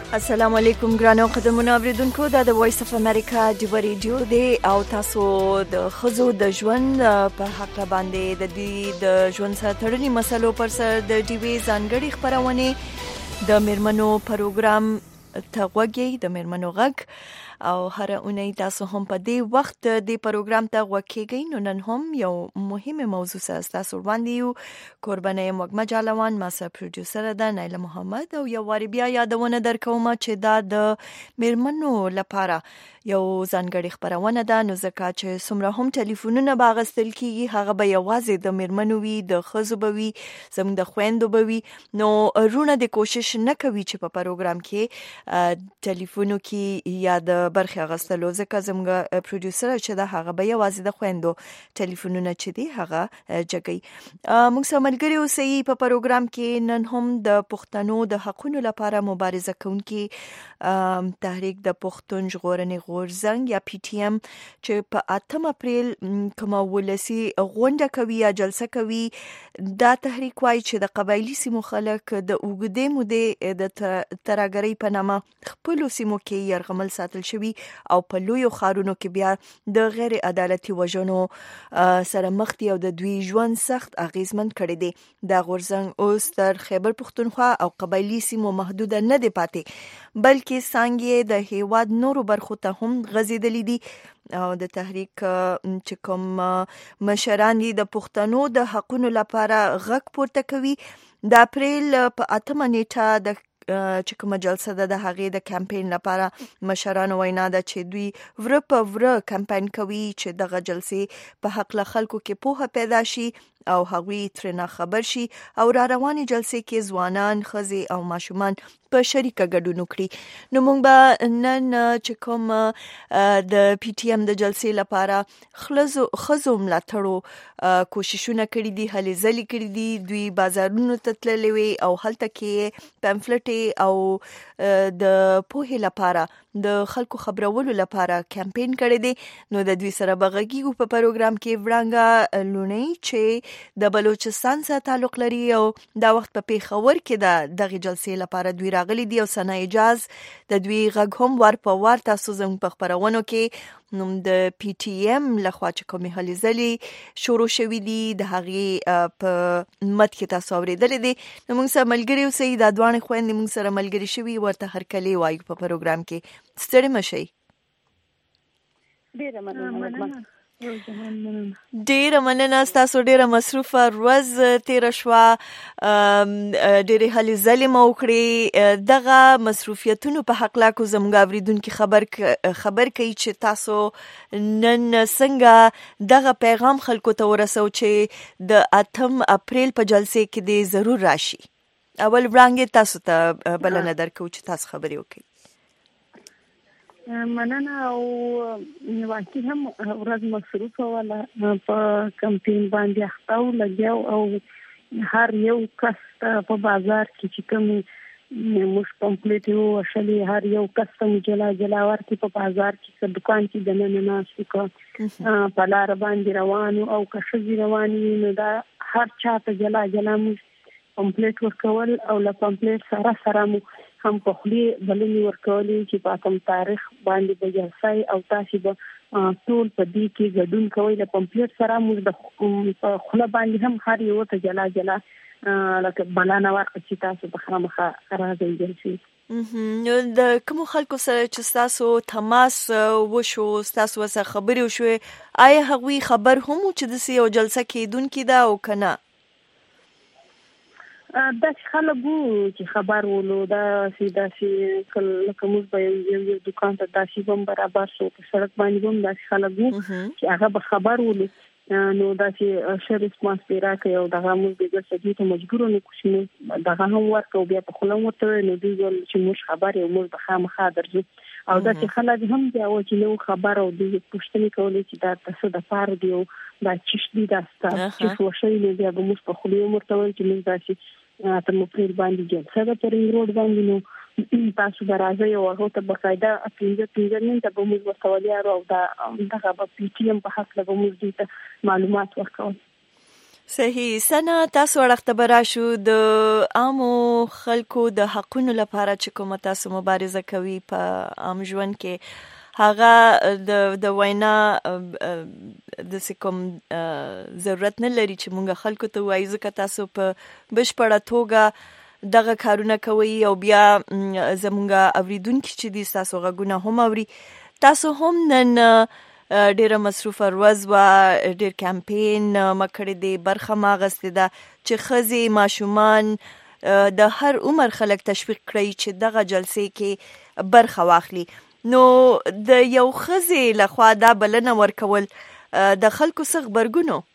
السلام علیکم ګرانو قدمونو اوریدونکو دا د وایس اف امریکا د ریډیو دی او تاسو د خزو د ژوند په حق باندې د دې د ژوند سره تړلي مسلو پر سر د ټي وي ځانګړي خبرونه د میرمنو پروګرام ته وګورئ د میرمنو غږ او هر اونۍ تاسو هم په دې وخت د پروګرام ته وکیږئ. نو نن هم یو مهمه موضوع سره تاسو وړاندې یو قرباني مګما جالوان ما سره پروډوسر ده نایله محمد او یو واری بیا یادونه درکوم چې دا د میرمنو لپاره یو ځانګړي خبرونه ده. نو ځکه چې څومره هم ټلیفونونه باغستل کیږي هغه به یوازې د میرمنو وي د خزو به وي زموږ د خويندو به وي. نو رونه د کوشش نه کوي چې په پروګرام کې ټلیفونو کې یا د برخه غستلو ځکه زموږ پروډوسر چې دا هغه به یوازې د خويندو ټلیفونونه چې دی هغه جګي. موږ سره ملګری اوسئ په پروګرام کې. نن هم د پښتنو د حقوقو لپاره مبارزه کوونکي تحریک د پښتون ژغورنې غورځنګ یا پی ټی ایم چې په 8 اپریل کوم ولسی غونډه کوي یا جلسه کوي دا تحریک وايي چې د قبایلی سیمو خلک د اوګدې مودې د ترګری په نامه خپل سیمو کې يرغمل ساتل شوی او په لویو خارونو کې بیا د غیر عدالتي وژنو سره مخ دي او د دوی ژوند سخت اغیزمن کړی دی. دا غورځنګ اوس تر خیبر پښتونخوا او قبایلی سیمو محدود نه دی پاتې بلکې څنګه د هیواد نورو برخو ته هم غزیدلی دي او د تحریک چې کوم مشران دي د پښتنو د حقوقو لپاره غږ پورته کوي. د اپریل په 8 نیټه د چې کومه جلسه ده د هغې د کمپاین لپاره مشرانو وینا ده چې دوی ور په ور کمپاین کوي چې دغه جلسې په حق له خلکو کې پوهه پیدا شي او هغوی ترنه خبر شي او را رواني جلسې کې ځوانان خزي او ماشومان په شریکه ګډون وکړي. نو موږ به نن چې کوم د پی ټی ایم د جلسې لپاره خزو ملاتړو کوششونه کړي دي هلې ځلې کړي دي دوی بازارونو ته تللي وي او هلته کې پمفلټ او د پوهې لپاره د خلکو خبرولو لپاره کمپاین کړي دي. نو د دوی سره بغږیږو په پروګرام کې ورانګه لونی چې د بلوچستان سره تعلق لري او دا وخت په پیښور کې دغه جلسې لپاره دوی راغلي دي او سنا اجاز د دوی غږ هم ور په ور تاسو زموږ په خبرونو کې نوم د پی ټی ایم لخوا چې کومې هلې ځلې شروع شوې دي د هغې په مد کې تاسو اورېدلې دي. نو موږ سره ملګري اوسئ دا دوانې خويندې موږ سره ملګري شوي ورته هرکلی وایو په پروګرام کې. ستړي مشئ. ډیره مننه تاسو ډیره مصروفه ورځ تیر شوه ډیره هلې ځلې مو وکړې. دغه مصروفیتونو په حق لا کو زموږ اوریدونکو خبر کوي چې تاسو نن څنګه دغه پیغام خلکو ته ورسو چې د 8 اپریل په جلسې کې دې ضرور راشي. اول وړاندې تاسو ته بلنه درکو چې تاسو خبرې وکړئ. مننه او واقعي هم ورځ مصروفه ولا په کمپاین باندې اخته لګیاو او هر یو کس په بازار کې چې کوم موږ کمپلیټ یو شلې هر یو کس ته جلا ورته په بازار کې په دکان کې د نن ناشې کو په لار باندې روانو او کښې رواني نو دا هر چا ته جلا موږ کمپلیټ ورکول او له کمپلیټ سره مو هم په خلی بلنې ورکولې چې په 8 تاریخ باندې د جلسې او تاسو به ټول په دې کې ګډون کوئ. د کمپلیټ سره موږ د خله باندې هم هر یو ته جلا لکه بلانه ورکړي چې تاسو په خامخا راځي جلسې. نو د کوم خلکو سره چې تاسو تماس وشو تاسو سره خبرې وشوي آیا هغوی خبر هم چې د یو جلسه کېدونکې ده او کنه؟ دا خلکو چې خبر ولو دا سیدا سي کله کوم به یو دکان ته داسې بم برابر شو په سړک باندې بم دا خلکو چې هغه به خبر ولو نو دا چې شریف ماسپیرا کوي او دغه موږ د سړي ته مجبور نه کوشنه دغه هم ورکو بیا په خلک ورته نو دوی چې موږ خبر یو موږ به خامخا درځو او دا چې خلک هم دی او چې نو خبر او د پښتني کولې چې دا تاسو د پاره دی دا چې دا ستاسو چې وشي نو بیا به موږ په خلک ورته وایو چې موږ داسې ته مو پرې باندې جلسه ده پر روډ باندې نو تاسو راځي او هغه ته بقاعده اپینځه نه ته به موږ ورتولیا او دا دغه په پی ټی ایم په حق له موږ دې معلومات ورکول. صحیح. سنا تاسو ورخته براشو د عامو خلکو د حقونو لپاره چې کومه تاسو مبارزه کوي په عام ژوند کې هغه د وینا د کوم ضرورت نه لري چې مونږ خلکو ته وایي ځکه تاسو په بشپړه توګه دغه کارونه کوي او بیا زمونږ اوریدونکي چې دي تاسو غږونه هم اوري. تاسو هم نن ډیره مصروفه ورځ وه، ډیر کمپین مکړې دی، برخه ما اخیستې ده چې ښځې ماشومان د هر عمر خلک تشویق کړئ چې دغه جلسې کې برخه واخلي. نو د یو ښځې لخوا دا بلنه ورکول د خلکو څه غبرګون و؟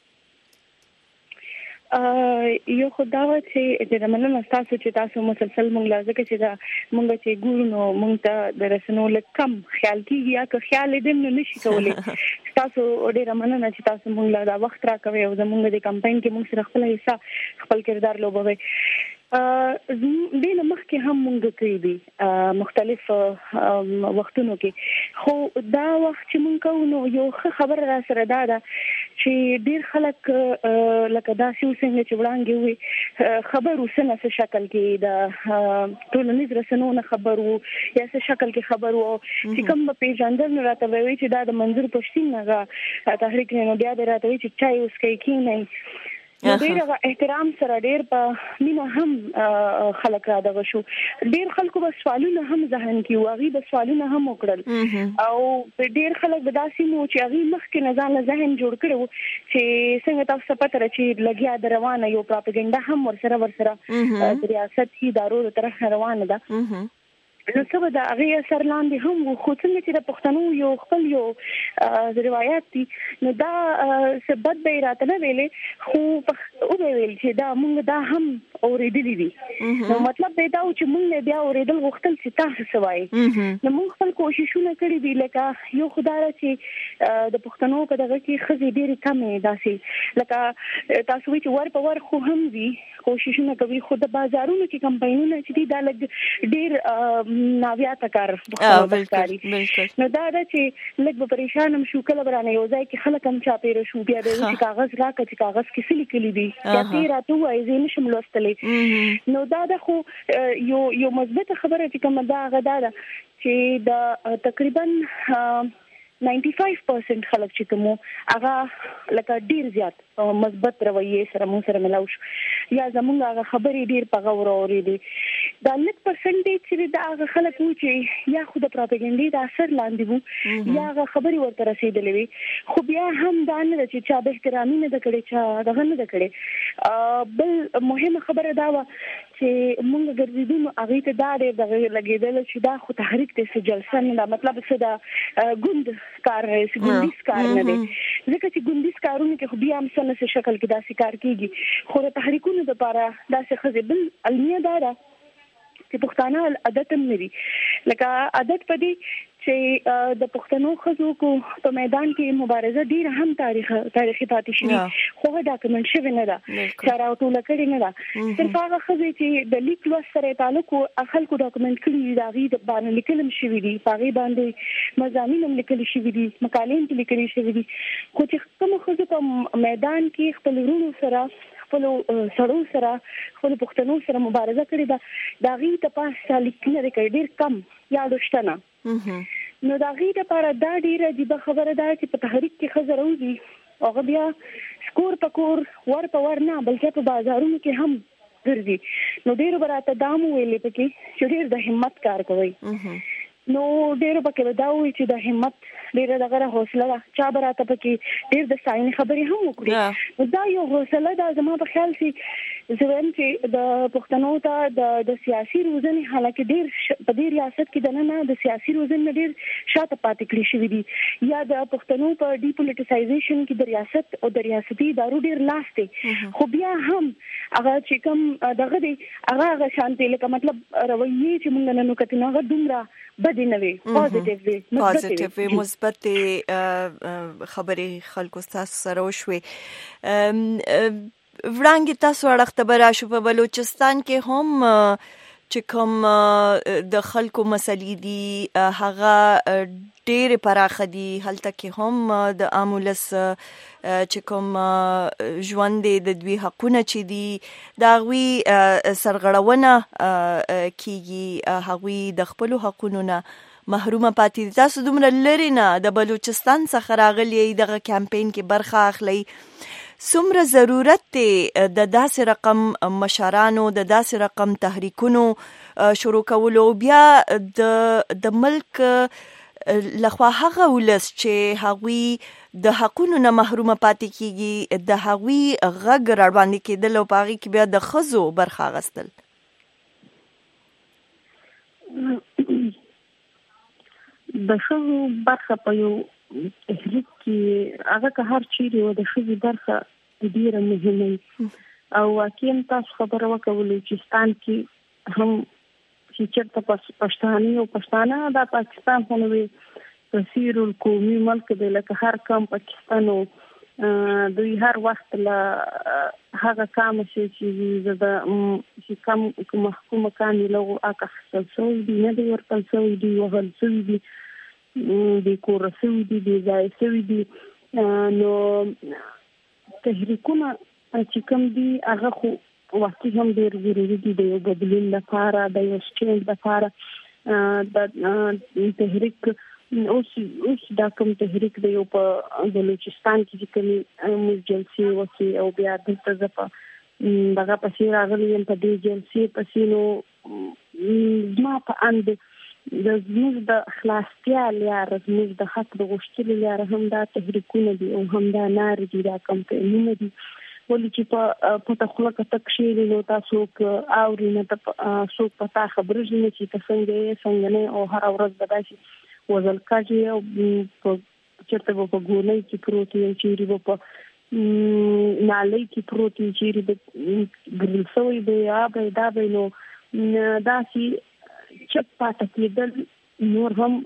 یو خو دا و چې د مننه تاسو چې تاسو مسلسل مونږ لازم چې دا مونږ چې ګورو نو مونږ ته د رسنو لکم خیال کیږي یا که خیال دې نه نشي کولای. تاسو ډېر مننه چې تاسو مونږ لا دا وخت راکوي او زمونږ د کمپاین کې مونږ سره خپل حصہ خپل کردار لوبوي. دینه مخکې هم مونږ کوي دي مختلف وختونو کې، خو دا وخت چې مونږ کوو نو یو خبر را سره ده چې ډیر خلک لکه دا څنګه چې وړاندې وي خبر وسنه څه شکل کې د ټولنیز رسنونو خبر وو یا څه شکل کې خبر وو چې کوم په پیژندل نه راته وی چې دا د منظور پښتين نه تحریک نه بیا د راته وی چې چای اوس کې کینې ډیر احترام سره ډیر په مینا هم خلک را دغه شو. ډیر خلکو به سوالونه هم ذهن کې واغې به سوالونه هم وکړل او ډیر خلک به داسې مو چې هغه مخکې نه ځان له ذهن جوړ کړو چې څنګه تاسو پته را چې لګیا د روانه یو پروپاګاندا هم ورسره د ریاست ادارو طرف روانه ده. نو څه دا هغه اثر لاندې هم خو څنګه چې د پښتنو یو خپل یو روایت دي نو دا سبب به راته نه ویلې خو او به ویل چې دا مونږ دا هم اوریدلې دي. نو مطلب به دا چې مونږ بیا اوریدل غوښتل چې تاسو سوای نو مونږ خپل کوششونه کړې دي لکه یو خدای چې د پښتنو په دغه کې خزي ډېری کمې داسي لکه تاسو چې ور په ور خو هم دي کوششونه کوي خو د بازارونو کې کمپاینونه چې دي دا لګ ډېر ناویاته کار وکړي. نو دا چې لږ به پریشان هم شو کله برانه یو ځای کې خلک هم چاپېره شو بیا د کاغذ راکړه چې کاغذ کې څه لیکلي دي یا تیر راته وایي زه نشم لوستلی. نو دا د خو یو مثبت خبره چې کومه دا غدا ده چې د تقریبا 95% خلک چې کوم هغه لکه ډیر زیات مثبت رویه سره مو سره ملاو شو یا زمونږ هغه خبرې ډیر په غور اورېدې. دا لږ پرسنټیج چې دا هغه خلک وو چې یا خو د پروپاګاندا د اثر لاندې وو یا هغه خبرې ورته رسیدلې وي خو بیا هم دا نه چې چا به احترامي نه کړي چا دغه نه کړي. بل مهمه خبره دا و چې مونږ ګرځیدو هغه ته دا ډېر دغه لګیدل چې دا خو تحریک ته جلسه نه مطلب څه دا ګوند کار نه ګوندیز کار نه دی ځکه چې ګوندیز کارونه کې خو بیا هم څه شکل کې داسې کار کیږي خو د تحریکونو لپاره داسې خزبل علمي اداره چې پښتانه عادت هم لري لکه عادت پدې چې د پښتنو خزو کو په میدان کې مبارزه ډیر هم تاریخي پاتې شي خو ډاکومنټ شوی نه ده چې راوټول کړي نه ده صرف هغه خزې چې د لیک لوس سره تعلق خلکو ډاکومنټ کړي دا غي د باندې لیکل شوی دي پاغي باندې مضامین هم لیکل شوی دي مقالې هم لیکل شوی دي خو چې کوم خزو په میدان کې خپل ورونو سره خپل سړو سره خپل پښتنو سره مبارزه کړې ده دا غي ته پاسه لیکنه کوي ډیر کم یا دوشتنه. نو دا غي لپاره دا ډیره عجیب خبره ده چې په تحریک کې خزر اوږي هغه بیا سکور پکور ور په ور نه بلکې په بازارونو کې هم ګرځي. نو ډیر براته دام ویلې پکې چې ډیر د همت کار کوي. نو ډیر پکې دا وایي چې د همت ډیر دغه حوصله ده چا براته پکې ډیر د ساين خبرې هم وکړي. دا یو حوصله ده زما په خیال چې زویم چې د پښتنو ته د سیاسي روزنې حالکه ډیر په دې ریاست کې نه د سیاسي روزنې ډیر شاته پاتې کړی شوی دي یا د پښتنو په ډیپولیټیسایزیشن کې د ریاست او د ریاستي ادارو ډیر لاس دی خو بیا هم هغه چې کوم دغه دی هغه شانتي لکه مطلب رویه چې موږ نن کتنه غو دومره بدی نه وي پوزټیو مثبت خبرې خلکو تاسو سره وشوي. وړاندې تاسو اړخته براشو په بلوچستان کې هم چې کوم د خلکو مسلې دي هغه ډېر پراخه دي. هلته کې هم د عامولس چې کوم ژوند دی د دوی حقونه چې دي د هغوی سرغړونه کیږي، هغوی د خپلو حقونو نه محرومه پاتې دي. تاسو دومره لرې نه د بلوچستان څخه راغلي دغه کمپین کې برخه اخلئ، څومره ضرورت دی د داسې رقم مشرانو د داسې رقم تحریکونو شروع کولو، بیا د ملک لخوا هغه ولس چې هغوی د حقونو نه محرومه پاتې کیږي د هغوی غږ راوړاندې کېدل او په هغې کې بیا د ښځو برخه اخیستل؟ د ښځو برخه په یو تحریک کې هغه که هر چیرې و د ښځو برخه ډیره مهمه وي. او واقعا تاسو خبره وکړه بلوچستان کې هم چې چېرته پښتانه او پښتانه د پاکستان په نوم کثیر القومي ملک دی، لکه هر کم پاکستان او دوی هر وخت له هغه کام چې د کم محکومه کاندي له هغه اخیستل شوي دي، نه دی ورکړل شوي دي، وهل شوي دي، د کوره شوي دي، د ځای شوي دي. نو تحریکونه چې کوم دي هغه خو واقعي هم ډېر ضروري دي د یو بدلون لپاره، د یو سټینډ لپاره. د تحریک اوس دا کوم تحریک دی یو په بلوچستان کې چې کومې موږ جلسې وکړې او بیا دلته زه په دغه پسې راغلی یم په دې جلسې پسې، نو زما په اند د زموږ د خلاصتیا لاره، زموږ د حق د غوښتلو لاره هم دا تحریکونه دي او هم دا نارې دي، دا کمپینونه دي. ولې چې په پټه خوله که ته کښېنې نو تا څوک اوري نه، څوک په تا خبرېږي نه چې ته څنګه یې څنګه نه، او هره ورځ به داسې وژل کېږي او چېرته به په ګولۍ کې پروت وي، چېرې به په نالۍ کې پروت وي، چېرې به ګرل شوی به یا به دا به. نو داسې چپ پاتې کېدل نور هم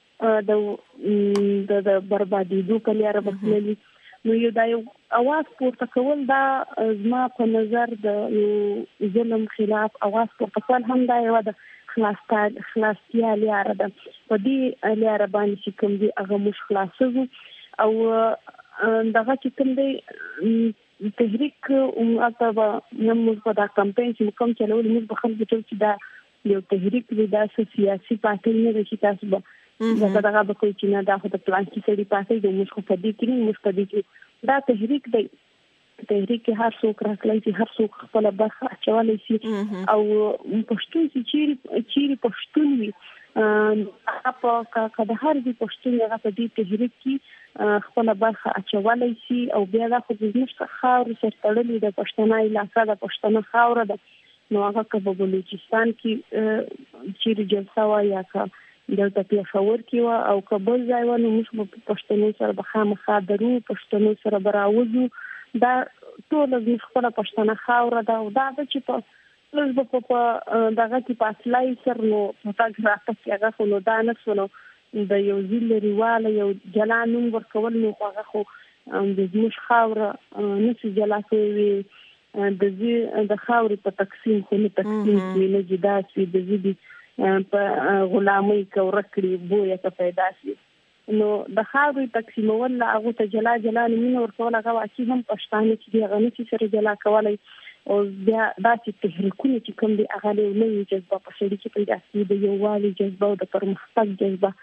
د بربادېدو په لاره به تللي. نو دا یو اواز پورته کول، دا زما په نظر د یو ظلم خلاف اواز پورته کول هم دا یوه د خلاصتیا لاره ده. په دې لاره باندې چې کوم دی هغه موږ خلاصوو. او دغه چې کوم دی تحریک هلته به نه موږ په دا کمپین چې کوم چلول، موږ به خلکو ته چې دا یو تحریک دی، دا سیاسي پارټۍ نه ده چې تاسو به دغه به کوئ چې نه دا خو د پلانکي سړي پارټۍ دی، موږ خو په دې کې نه، موږ په دې کې دا تحریک دی. تحریک کې هر څوک راتلی شي، هر څوک خپله برخه اچولی شي. او پښتون چې چیرې پښتون وي هغه که د هر ځای پښتون هغه په دې تحریک کې خپله برخه اچولی شي. او بیا دا خو زموږ خاورې سره تړلې د پښتنه علاقه د پښتنه خاوره ده. نو هغه که په بلوچستان کې چیرې جلسه وه یا که دلته پېښور کې وه او که بل ځای وه، نو موږ به پښتنو سره به خامخا درو، پښتنو سره به راوځو. دا ټوله زموږ خپله پښتنه خاوره ده. او دا ده چې په لږ به په دغه کې په اصلایي سر نو په تګ راتګ کې هغه خو نو دا نه شو، نو د یو ځي لرېواله یو جلا نوم ورکول، نو خو هغه خو د زموږ خاوره نشي جلا کوي. د خاورې په تقسیم خو نه تقسیم شي، نه جدا شي، د ځي په غلامۍ که ورک کړي بویه که پیدا شي. نو د خاورې تقسیمول له هغو ته جلا جلا نومونه ورکول هغه واقعي هم پښتانه چې دي هغه نشي سره جلا کولی. او بیا داسې تحریکونه چې کوم دي هغه د یو نوې جذبه په سړي کې پیدا شي، د یووالي جذبه او د پرمختګ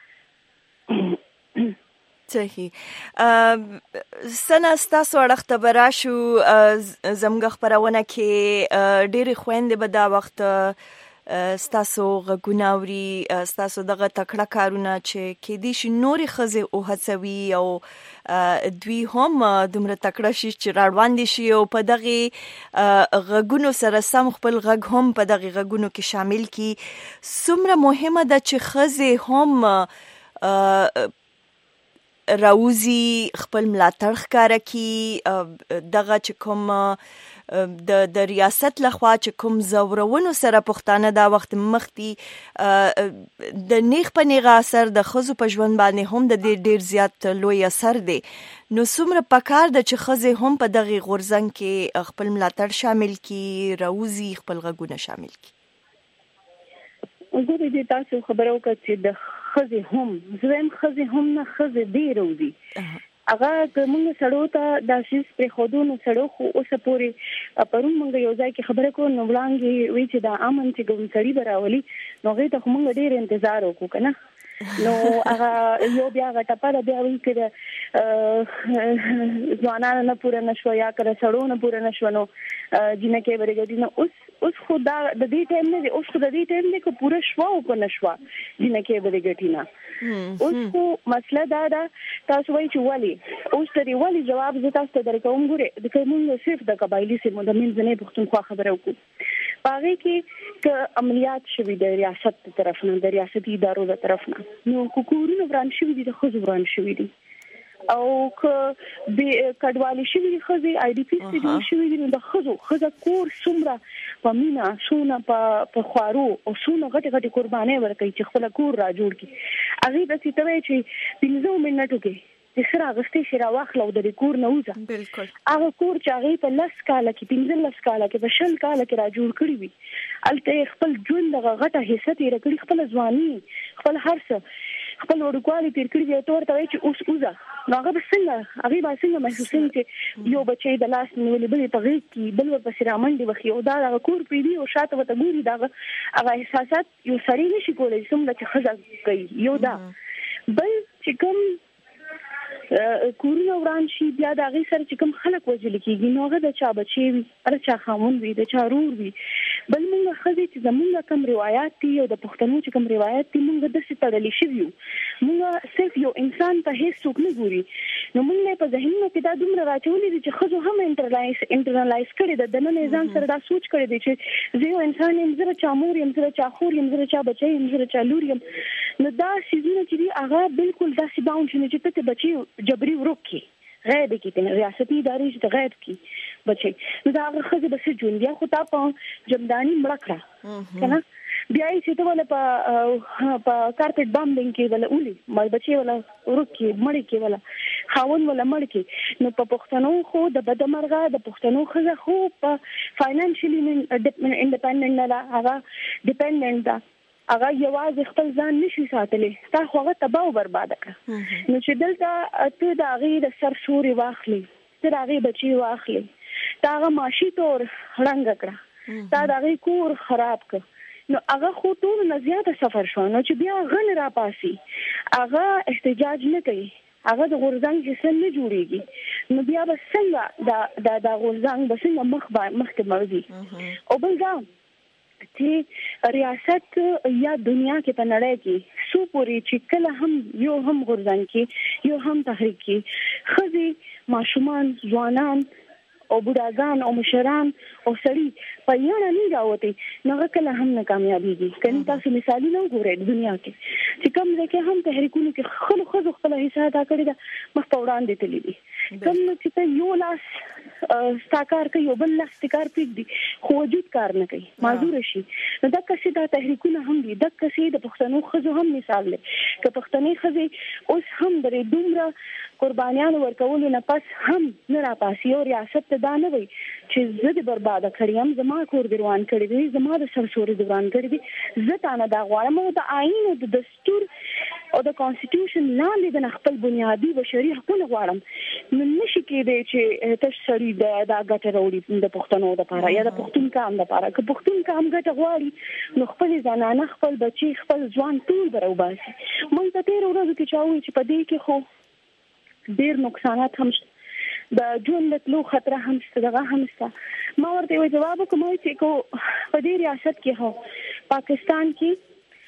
جذبه. صحیح. سنه ستاسو اړخ ته به راشو. زموږ خپرونه کې ډېرې خویندې به دا وخت ستاسو غږونه اوري، ستاسو دغه تکړه کارونه چې کېدای شي نورې ښځې وهڅوي او دوی هم دومره تکړه شي چې راوړاندې شي او په دغې غږونو سره سم خپل غږ هم په دغې غږونو کې شامل کړي. څومره مهمه ده چې ښځې هم راوزی خپل ملاتړ ښکاره کړي. دغه چې کوم د ریاست لخوا چې کوم زورونو سره پښتانه دا وخت مخ دي، د نیغ په نیغه اثر د ښځو په ژوند باندې هم د دې ډېر زیات لوی اثر دی. نو څومره پکار ده چې ښځې هم په دغې غورځنګ کې خپل ملاتړ شامل کړي، راوزی خپل غږونه شامل کړي. زه دې تاسو خبرو وکړه چې د خزه هم زم خزه هم نه خزه ډیر وزي هغه کومه سړو ته د شیس پر خودونو سړو خو اوسه پوری پرون موږ یو ځای کې خبره کوو نو وړاندې وی چې د امن چې کوم سړی براولي نو غي ته موږ ډیر انتظار وکړو کنه نو هغه یو بیا غټه بیا وی کړه ځوانان نه پوره نشو یا کړه سړو نه پوره نشو نو جنکه ورګدي نو اوس خدا د دې ټیم نه اوس خدا د دې ټیم نه کو پوره شوا او کو نشوا جنکه ورګټی نه اوس خو مسله دا تاسو وایي چې ولی اوس ته ولی جواب زه تاسو ته درکوم ګوره د کومو صرف د قبایلی سیمو د منځنۍ پښتونخوا خبره وکړو باغې کې ک عملیات شوي د ریاست طرف نه د ریاستي ادارو له طرف نه نو کوکورونو بران شوي دي د خزو بران شوي دي او ک به کډوالي شوي خزي آی ډی پی سي شوي دي د خزو کور سمره په مینا سونه په خوارو او سونه غټي قرباني ورکړي چې خپل کور را جوړ کړي هغه د سیتوي چې 15 منټو کې چې سره غستې شي را واخلو د کور نه وځه بالکل هغه کور چې هغه په لاس کاله کې 15 کاله کې په شل کاله کې را جوړ کړی وي الته خپل ژوند د غټه حصہ تیر کړی خپل ځواني خپل هرڅه خپل ورکوالي تیر کړی وي تور ته چې اوس وځه نو هغه څنګه محسوسوي چې یو بچي د لاس نیولې بل په غیږ کې بل په سرامنډي وخی او دا کور پیډي او شاته وته ګوري دا هغه احساسات یو سړی نشي کولای څنګه چې خزه کوي یو دا بل چې کوم کورونه وران شي بیا د هغه سره چې کوم خلک وژل کیږي نو هغه د چا بچي وي هر چا خامون وي د چا رور وي بل موږ خزي چې زموږ کوم روایت دي او د پښتنو چې کوم روایت دي موږ د څه تړلې شي موږ صرف یو انسان ته هیڅ څوک نه ګوري نو موږ په ذهنونو کې دا دومره راټولې دي چې خزو هم انټرنالایز کړي د نن ځان سره دا سوچ کړي دي چې زه یو انسان یم زه چا مور یم زه چا خور یم زه چا بچي یم زه چا لور یم نو دا شیزونه چې هغه بالکل داسې باون شي چې ته بچي جبري ورکی غیب کې ته ریاستي ادارې چې غیب کې بچي نو دا هغه خزه بس ژوند بیا خو تا په جمدانی مړ کړه کنه بیا یې چې ته ولا په کارپټ بامبینګ کې ولا اولي مې بچي ولا ورکی مړ کې ولا خاون ولا مړ کې نو په پښتنو خو د بدمرغه د پښتنو خزه خو په فاینانشلی انډیپندنت نه هغه ډیپندنت هغه یوازې خپل ځان نشي ساتلې تا خو هغه تباہ او برباد کړ نو چې دلته ته د هغه د سر شوري واخلي ته د هغه بچي واخلي تا هغه ماشي تور رنګ کړه تا د هغه کور خراب کړ نو هغه خو ټول نه زیاته سفر شو نو چې بیا غن را پاسي هغه احتجاج نه کوي هغه د غورځنګ جسم نه جوړيږي نو بیا به څنګه د غورځنګ به څنګه مخ کې مرضي او بل دا چې ریاست یا دنیا کې په نړۍ کې سو پوری چې کله هم یو هم غورځنګ کې یو هم تحریک کې خزي ماشومان ځوانان او بوډاګان او مشران او سړي په یوه نه راوته نو کله هم نه کامیابیږي کني تاسو مثالي نه ګورئ دنیا کې چې کوم ځکه هم تحریکونو کې خلک خپل حصہ ادا کړی دا مخ په وړاندې تللی دي کوم چې یو لاس ستاکار کوي یو بل لاس ستکار پیګ دي خو وجود کار نه کوي معذور شي نو دا کسي دا تحریکونه هم دي دا کسي د پښتنو خزو هم مثال دی که پښتني خزي اوس هم درې دومره قربانيان ورکول نه پس هم نه را پاسي او ریاست ته دا نه وي چې زه د برباد کړم زما کور دروان کړی دی زما د سرسوري دروان کړی دی زه تا نه دا غواړم او د آئین او د دستور او د کانسټیټیوشن لاندې د خپل بنیادی بشري حقوق غواړم نو نشي کېدای چې تاسو سړي دا ګټه وروړي د پښتنو د لپاره یا د پښتون کام د لپاره که پښتون کام ګټه غواړي نو خپل ځانانه خپل بچي خپل ځوان ټول برابرسي مونږ ته تیر ورځو کې چاوي چې په دې کې خو ډیر نقصانات هم د ژوند له لو خطر هم ستګه هم ستا ما ورته جواب کوم چې کو په دې ریاست کې هو پاکستان کې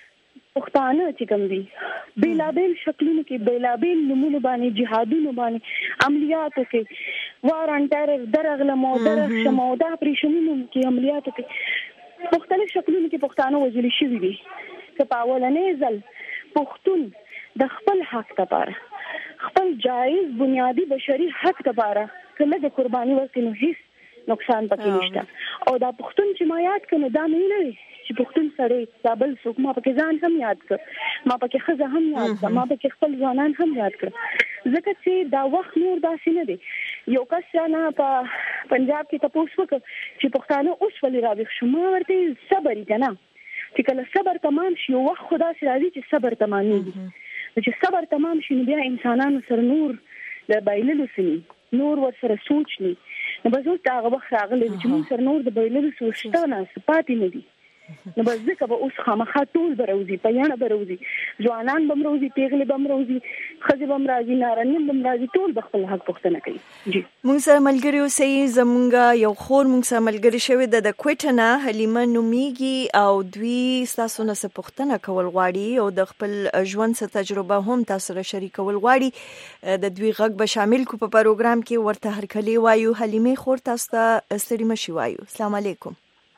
پښتانه چې کوم دي بیلابل شکلونو کې بیلابل نمونه باندې جهادونو باندې عملیاتو کې وارن ټرر درغلمو درښمو دا پریشنونو کې عملیاتو کې مختلف شکلونو کې پښتانه وژل شوي دي که په اولنې ځل پښتون د خپل حق لپاره خپل جایز بنیادی بشري حق لپاره کله د قرباني ورکړي نو هیڅ نقصان پکې نشته او دا پښتون چې ما یاد کړم دا نه لري چې پښتون سره دابل څوک ما پکې ځان هم یاد کړ ما پکې خزه هم یاد کړ ما پکې خپل ځوانان هم یاد کړ ځکه چې دا وخت نور داسې نه دی یو کس نه په پنجاب کې تاسو وکړه چې پښتانه اوس ولې راوښ شو ما ورته صبر کنه چې کله صبر تمام شي او وخت خدا سره راځي چې صبر تمامېږي چې صبر تمام شي نو بیا انسانانو سره نور د بایللو سني نور ورسره سوچ ني نو بس اوس هغه وخت راغلی چې موږ سره نور د بایللو سوچتونه پاتې نه دي نو بس ځکه به اوس خامخا ټول بروزي پیاڼه بروزي ځوانان به مروزي پیغلې به مروزي ښځې به مراځي نارینه به مراځي ټول به خپل حق پوښتنه کوي جی موږ سره ملګری اوسئ زمونږ یو خور موږ سره ملګری شوی د کویټه نه حلیمه نومیږي او دوی ستاسو نه څه پوښتنه کول غواړي او د خپل ژوند څه تجربه هم تاسو سره شریکول غواړي د دوی غږ به شامل کو په پروګرام کې ورته هرکلی وایو حلیمه خور تاسو ته ستړي مشي وایو السلام علیکم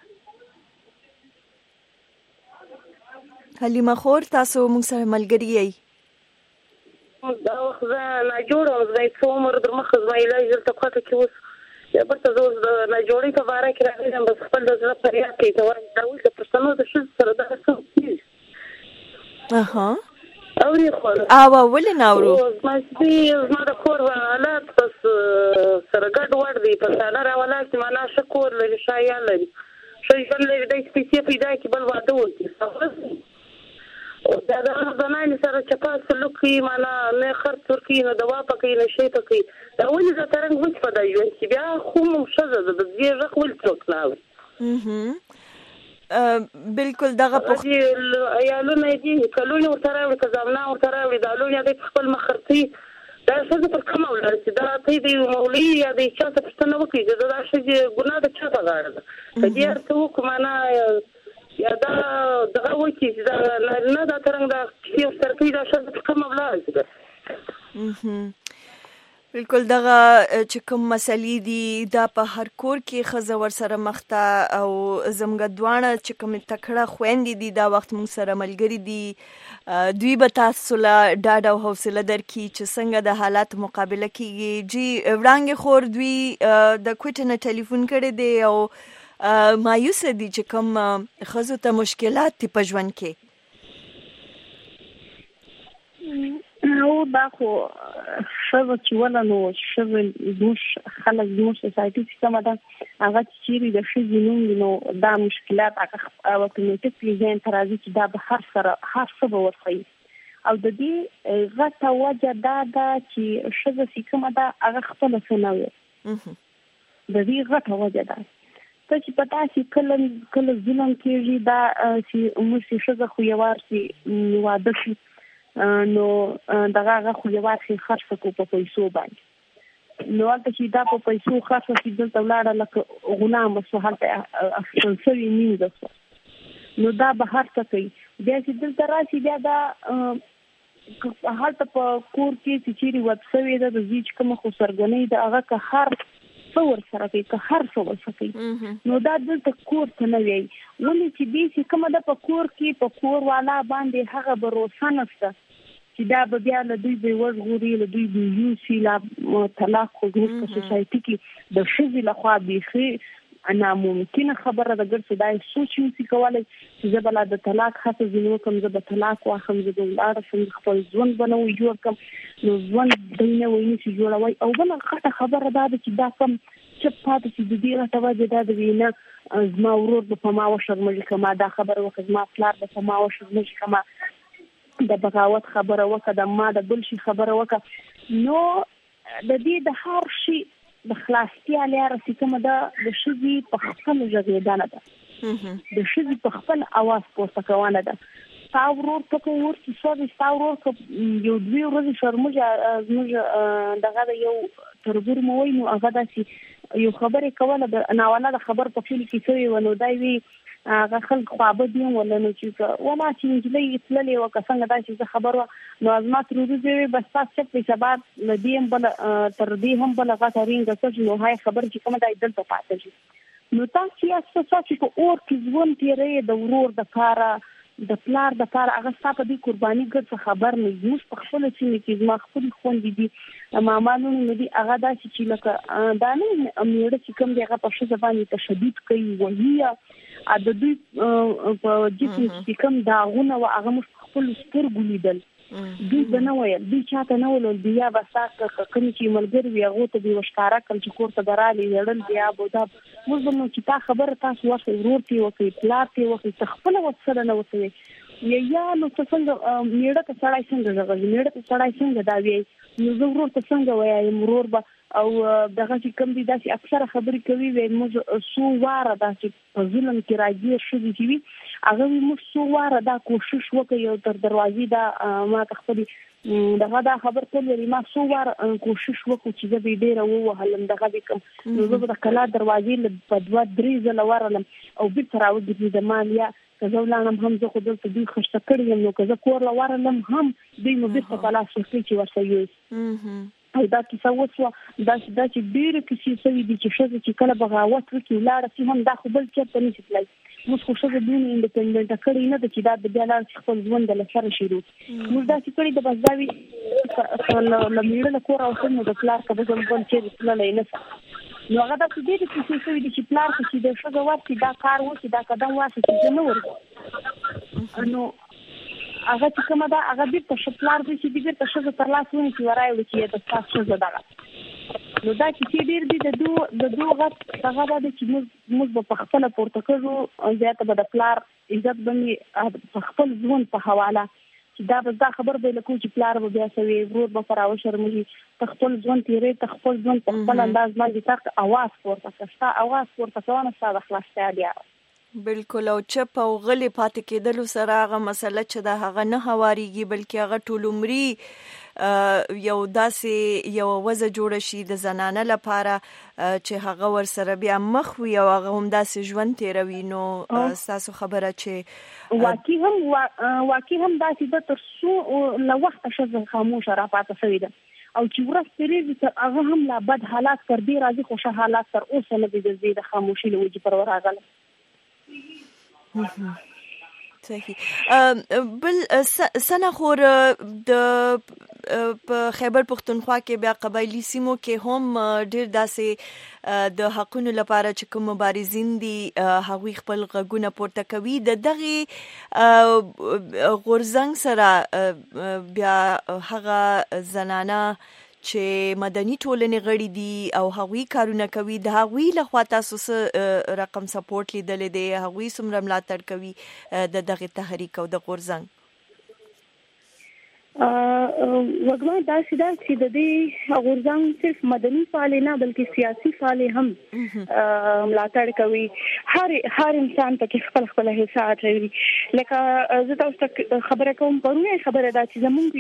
حلیمه خور تاسو موږ سره ملګری یې دا وخت نه جوړم زه څو عمر در مخ زما علاج دلته پاتې کې اوس یا برته زه نه جوړې په باره کې راغلم بس خپل د زړه فریاد کوي ته وایي دا اوس د پښتنو د ښځو سره دا څه کېږي اوري خو ولې نه اورو زما د کور حالات بس سره ګډ وډ دي په ساله راولا چې معنا ښه کور لري ښه لري ښه ژوند لري د پیسې پیدا کړي بل واده وکړي دا د زنانې سره چپا سلوک کوي معنا نه خرڅ ورکوي نه دوا پکوي نه شی پکوي دا ولې دا ترنګ وچ په دا ژوند کې بیا خو مو ښځه د دې غږ ولې څوک نه اوري بالکل دغه عیالونه دي کلونه ورته راوړي که زامنه ورته راوړي دا لونه دی خپل مخ خرڅوي دا ښځه پر کومه ولاړه چې دا ته د مولوي یا د چا څه پوښتنه وکړي چې دا ښځې ګناه د چا په غاړه ده که دې هر څه وکړو معنا یا دا دغه وکړي چې دا نارینه دا ترنګ دا کیسې ورسره کوي دا ښځه پر کومه ولاړه ده بالکل دغه چې کوم مسلې دي دا په هر کور کې ښځه ورسره مخ ته او زموږ دواړه چې کوم تکړه خویندې دي دا وخت موږ سره ملګري دي دوی به تاسو له ډاډ او حوصله درکړي چې څنګه د حالات مقابله کیږي جی وړانګې خور دوی د کویټه نه ټلیفون کړی دی او مایوسه دي چې کوم ښځو ته مشکلات دي په ژوند کې او دا خو ښځه چې ولنو ښځه زموږ خلک زموږ سوسایټي چې کومه ده هغه چې چیرې د ښځې نوم وي نو دا مشکلات هغه اتوماتیکلي ذهن ته راځي چې دا به هر څه به ورښیي او د دې غټه وجه دا ده چې ښځه چې کومه ده هغه خپله څه نه وي د دې غټه وجه ده ته چې په تاسې کله ظلم کېږي دا چې موږ چې ښځه خو یوار چې واده شي نو دغه هغه خو یوار چې خرڅ کړو په پیسو باندې نو هلته چې دا په پیسو خرڅ شي دلته ولاړه لکه غلام شو هلته اخیستل شوې نیمزه شوه نو دا به هر څه کوي بیا چې دلته راشي بیا دا هلته په کور کې چې چیرې وت شوې ده د دوی چې کومه خو سرګنۍ ده هغه که هر څه ورسره کوي که هر څه ورسره کوي نو دا دلته کور ته نه وي ولې چې دې چې کومه ده په کور کې په کور والا باندې هغه بروسه نشته چې دا به بیا له دوی به وژغوري له دوی به یوسي لا طلاق خو زموږ په سوسایټي کې د ښځې لخوا بیخي ناممکنه خبره ده ګرځي دا سوچ نشي کولی چې زه به لا د طلاق هڅه ځینې وکړم زه به طلاق واخلم زه به ولاړه شم خپل ژوند به نه وي جوړ کړم نو ژوند دوی نه وایي نشي جوړوی او بله غټه خبره دا ده چې دا کم چپ پاتې چې د دې غټه وجه دا ده وي نه زما ورور به په ما وشرمېږي که ما دا خبره وکړه زما پلار به په ما وشرمېږي که ما د بغاوت خبره وکړه د ما د بل شي خبره وکړه نو د دې د هر شي د خلاصتیا لاره چې کومه ده د ښځې په خپل غږېدنه ده د ښځې په خپل اواز پورته کوونه ده ستا ورور ته که ورسي سوري ستا ورور که یو دوې ورځې زموږ دغه د یو تربور مو وایي نو هغه داسې یو خبرې کوله د ناوله د خبر په کلي کې شوې وه نو دا وی هغه خلک خوابه دي ولا نو چې ولا چې نجلۍ تللې وه که څنګه دا چې زه خبر وه نو زما ترورزې وی بس تاسو چپ دی سبا له دې هم بله تر دې هم بله غټه رینګه څه نو هاي خبر چې کومه دا دلته پاتې شي نو تاسو یې څه چې په اور کې ژوند تېروي د ورور دپاره د پلار دپاره هغه ستا په دې قرباني ګرځه خبر نه زموږ په خپله سیمه کې زما خپلې خویندې دي مامانونه مې دي هغه داسې چې لکه دا نه مېړه چې کوم دی هغه په ښځه باندې تشدد کوي وهي د دوی په جسم کې کوم داغونه و هغه موږ خپلو سترګو لیدل دوی به نه ویل، دوی چاته نه ویل، بیا به ساکه کوم چې ملګری وي هغه ته دی وشکاره کړ چې کور ته درالي یړل بیا بودا موږ نو چې تا خبره تاسو وخت ورور تی وکي پلار تی وکي تخپل وسره نه وته یا نو څنګه میړه ته سړای څنګه غږی میړه ته سړای څنګه دا وی نو زه ورور ته څنګه وایي مرور به او دغه چې کوم دي داسې اکثره خبرې کوي وي موږ سو واره داسې په ظلم کې راځي شو دي وي هغه موږ سو واره دا کوشش وکړو یو تر دروازې دا ما تخپل دا خبر ته لري ما سو واره کوشش وکړو چې زه به ډیره ووهلم دغه کوم نو زه د کلا دروازې په 2-3 ځله ورلم او بیرته راوځي د مالیا کزولانم هم زه خو دلته دوی خشته کړی نو که زه کور لورلم هم دوی نو بیرته په لاس کې چې ورسوي او دا کیسه وسوه دا چې ډېر کیسې سوي دي چې ښځه چې کله بغاوت وکړي ولاړه شي هم دا خو بل چېرته نشي تللی موږ خو ښځه دومره انډیپنډنټه کړې نه ده چې دا بیا لاړه شي خپل ژوند له سره شروع موږ داسې کړي د بس دا وي له میړه له کوره اوسم نو د پلار که به زه بل چېرې تللی نه شم نو هغه داسې ډېرې کیسې سوي دي چې پلار ته چې د ښځه ورشي دا کار وشي دا قدم واخلي چې زه نه ورځم نو هغه چې کومه ده هغه بیرته شپلار دی چې بیرته ښځه تر لاس ونیسي چې ورایوړي چې د ستاسو ښځه دغه نو دا کیسې ډېر دي د دوه غټ هغه دا دی چې موږ به په خپله پورته کړو زیاته به د پلار عزت به په خپل ژوند په حواله چې دا خبر به لکو چې پلار به بیا سوي ورور به پر شرمېږي په خپل ژوند تېرې ته خپل ژوند په خپل انداز باندې تک اواز پورته کړه ستا اواز پورته کوه ستا د خلاصتیا بیا بالکل او چپ او غلی پاتې کېدلو سره هغه مسله چې دا هغه نه هواريږي بلکې هغه ټول عمري یو داسې یو وضع جوړ شي د زنانه لپاره چې هغه ور سره بیا مخ وي او هغه هم داسې ژوند تیروي نو تاسو خبره چې واقعي هم داسې د تر څو له وخت شزه خاموشه را پاتې شوی ده او چې ورسته هغه هم لا بد حالات پر دې راځي خوشا حالات تر اوسه نه دي د خاموشي له وجې پر ورغله صحیح بل سنخور د په خیبر پختونخوا کې بیا قبایلی سیمو کې هم ډیر داسې د حقونو لپاره چې کوم مبارزین دي هغوی خپل غږونه پورته کوي د دغه غورځنګ سره بیا هغه زنانه چې مدني ټولنې غړي دي او هغوی کارونه کوي د هغوی لخوا تاسو رقم سپورټ لیدل دي هغوی څومره ملاتړ کوي د دغه تحریک او د غورځنګ وګړه داسې دا چې د دې غورځنګ صرف مدني فعال نه بلکې سیاسي فعال هم ملاتړ کوي هر انسان ته خپل حصہ اچوي لکه زه تاسو ته خبره کوم پرونه خبره دا چې زمونږ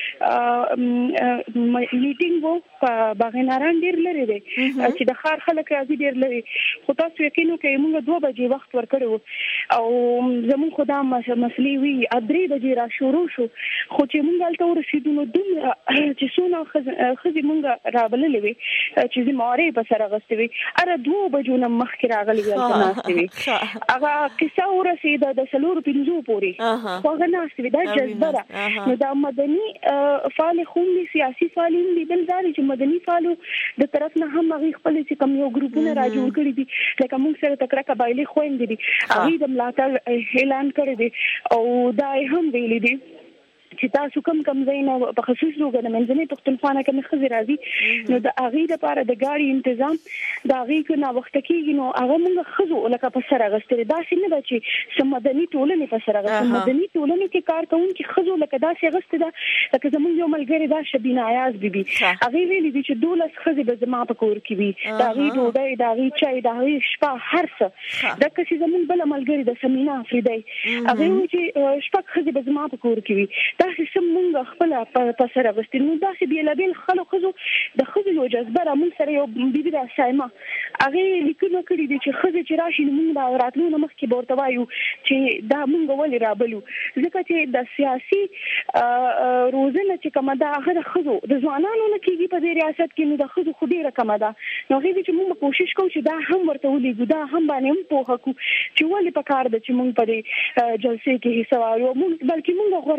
یو میټینګ وو په باغناران ډیر لري دی چې د خار خلک راځي ډیر لري خو تاسو یقینو کې موږ 2 بجې وخت ورکړو او زمونږ خدای مسلې وی 3 بجې را شروع شو خو چې دلته ورسېدو نو دومره چې څونه ښځې مونږ راغللې وي چې زموارې په سره غستې وي اره 2 بجو نه مخکې راغلې وي هلته ناستې وي هغه کیسه ورسېده د 4-5 پورې خو هغه ناستې وي دا جذبه ده نو دا مدني فعال هم دي سیاسي فعال هم دي بل دا چې مدني فعالو د طرف نه هم هغې خپل چې کوم یو ګروپونه را جوړ کړي دي لکه مونږ سره تکړه قبایلي خویندې دي هغې د ملاتړ اعلان کړی دی او دا هم ویلي دي چې تاسو کوم ځایونه په خصوص توګه د منځنۍ پښتونخوا نه کوم ښځې راځي نو د هغې لپاره د ګاډي تنظیم د هغې که ناوخته کېږي نو هغه موږ ښځو لکه په سر اخیستلې داسې نه ده چې مدني ټولنې په سر اخیستلې مدني ټولنې کې کار کوونکي ښځو لکه داسې اخیستې ده لکه زموږ یو ملګرې ده شبینه ایاز بیبي هغې ویلي دي چې 12 ښځې به زما په کور کې وي د هغې ډوډۍ د هغې چای د هغې شپه هر څه دکه چې زموږ بله ملګرې ده سمینا افریدی هغې وایي چې شپږ ښځې به زما په کور کې وي داسې څه مونږ خپله په سر اخیستې نو داسې بېلابېل ښځو د ښځو یو جذبه را مونږ سره یو بیبي ده سایمه هغې لیکونه کړي دي چې ښځې چې راشي نو مونږ د راتلو نه مخکې به ورته وایو چې دا مونږ ولې رابلو ځکه چې د سیاسي روزنه چې کومه ده هغه د ښځو د ځوانانو نه کېږي په دې ریاست کې نو د ښځو خو ډېره کمه ده نو هغې چې مونږ کوشش کوو چې دا هم ورته ولیږو دا هم باندې هم پوهه کړو چې ولې پکار ده چې مونږ په دې جلسې کې حصه واخلو بلکې مونږ ورته جلسه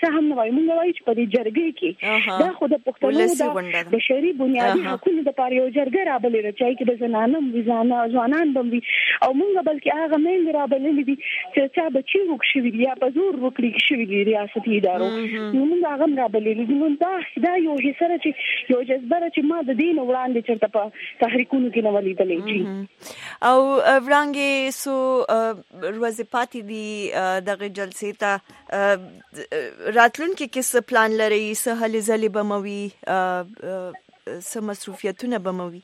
هم نه وایي، موږ وایو چې په دې جرګې کې دا خو د پښتنو د شری بنیادي حقوقو لپاره یو جرګه رابلې ده چې کې د ځوانان به وي او موږ بلکې هغه مېندې رابللې دي چې چا بچي وکړي دي یا په زور وکړي شوي دي ریاستي ادارو، نو موږ هغه رابللې دي. نو دا یو حصه چې یو جذبه چې ما د دین وړاندې چرته په تحریکونو کې نه ولیدلې دي. او وړاندې سو ورځې پاتې دي دغه جلسې ته راتلونکي کې څه پلان لري، څه هلې ځلې به موي، څه مصروفیتونه به موي؟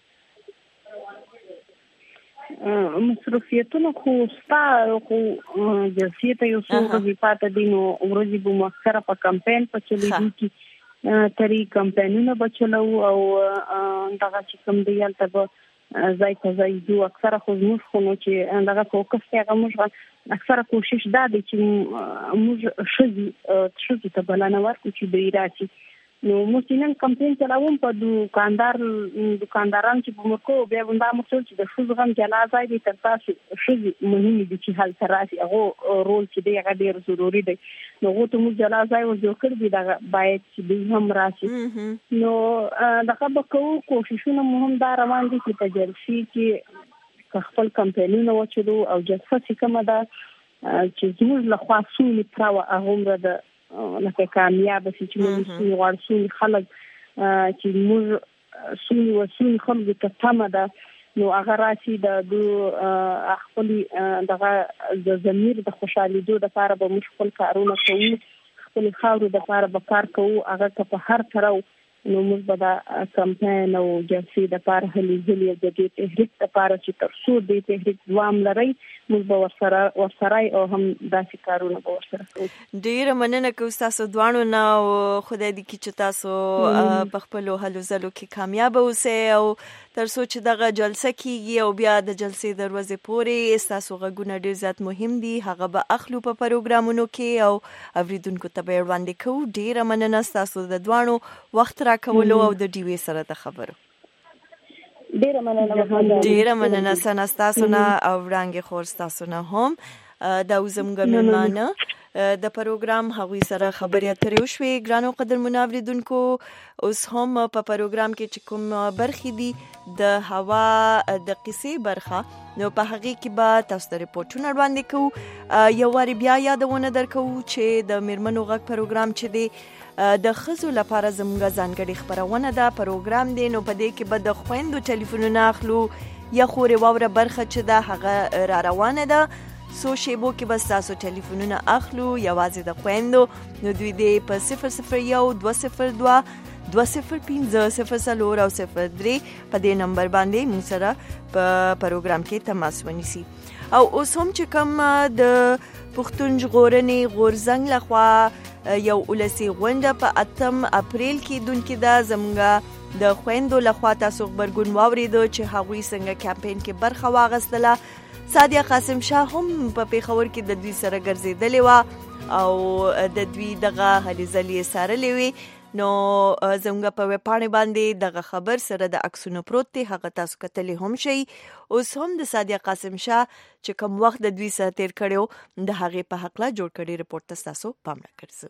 مصروفیتونه خو ستا خو جلسې ته یو څو ورځې پاتې دي، نو ورځې به مو اکثره په کمپاین په چلېدو کې ترې کمپاینونه به چلو او دغه چې کوم دی هلته به ځای په ځای ځو. اکثره خو زموږ خو نو چې دغه فوکس دی هغه موږ اکثره کوشش دا دی چې موږ ښځو ته بلنه ورکړو چې دوی راشي. نو موږ نن کمپاین چلاوم په دکانداران چې په مرکو بیا دا مسول چې د ښځو غم جلا ځای دی تر تاسو ښځې مهمې دي چې هلته راشي، هغه رول چې دی هغه ډېر ضروري دی. نو هغو ته موږ جلا ځای ور جوړ کړی دی، دغه باید چې دوی هم راشي. نو دغه به کوو، کوششونه مو هم دا روان دي چې په جلسې کې خپل کمپاینونه وچلو او جلسه چې کومه ده چې زموږ له خوا سولې پرته هغومره ده لکه کامیابه شي چې موږ سولې غواړو، سولې خلک چې موږ سولې وسولې خلکو ته تمه ده، نو هغه راشي د خپلې دغه د ضمیر د خوشحالېدو دپاره به موږ خپل کارونه کوو، خپلې خاورې دپاره به کار کوو. هغه که په هر طرو نو موږ به دا کمپاین او جلسې دپاره هلې ځلې او د دې تحریک دپاره چې تر څو دې تحریک دوام لري موږ به ورسره او هم داسې کارونه به ورسره کوو. ډېره مننه کوو ستاسو دواړو نه او خدای دې کړي چې تاسو په خپلو هلو ځلو کې کامیابه اوسئ او تر څو چې دغه جلسه کیږي او بیا د جلسې د ورځې پورې ستاسو غږونه ډېر زیات مهم دي، هغه به اخلو په پروګرامونو کې او اوریدونکو ته به یې وړاندې کوو. ډېره مننه ستاسو د دواړو وخت راکولو او د ډیوې سره د خبرو. ډېره مننه سنا ستاسو نه او وړاندې خور ستاسو نه هم. دا زموږ مېلمانه د پروګرام هغوی سره خبرې اترې وشوې. ګرانو قدرمنو اوریدونکو، اوس هم په پروګرام کې چې کوم برخې دي د هوا د قصې برخه، نو په هغې کې به تاسو ته ریپورټونه وړاندې کوو. یو وارې بیا یادونه درکوو چې د میرمنو غږ پروګرام چې دی د ښځو لپاره زموږ ځانګړې خپرونه ده، پروګرام دی، نو په دې کې به د خویندو ټلیفونونه اخلو. یا خورې واوره برخه چې ده هغه را روانه ده، څو شیبو کې به ستاسو ټلیفونونه اخلو یوازې د خویندو، نو دوی دې په 001 202 205 0 او 03 په دې نمبر باندې موږ سره په پروګرام کې تماس ونیسي. او اوس هم چې کوم د پښتون ژغورنې غورځنګ لخوا یو ولسي غونډه په 8 اپریل کې دونکې ده، زموږ د خویندو لخوا تاسو خبرګون واوریدو چې هغوی څنګه کمپاین کې برخه واغستله. سادیه قاسم شاه هم په پیښور کې د دوی سره ګرځېدلې وه او د دوی دغه هلې ځلې څارلې وې. نو زموږ په ویبپاڼې باندې دغه خبر سره د عکسونو پروت دی، هغه تاسو کتلی هم شئ. اوس هم د سادیه قاسم شاه چې کوم وخت د دوی سره تیر کړی د هغې په هکله جوړ کړی رپورټ ته ستاسو پام راګرځو.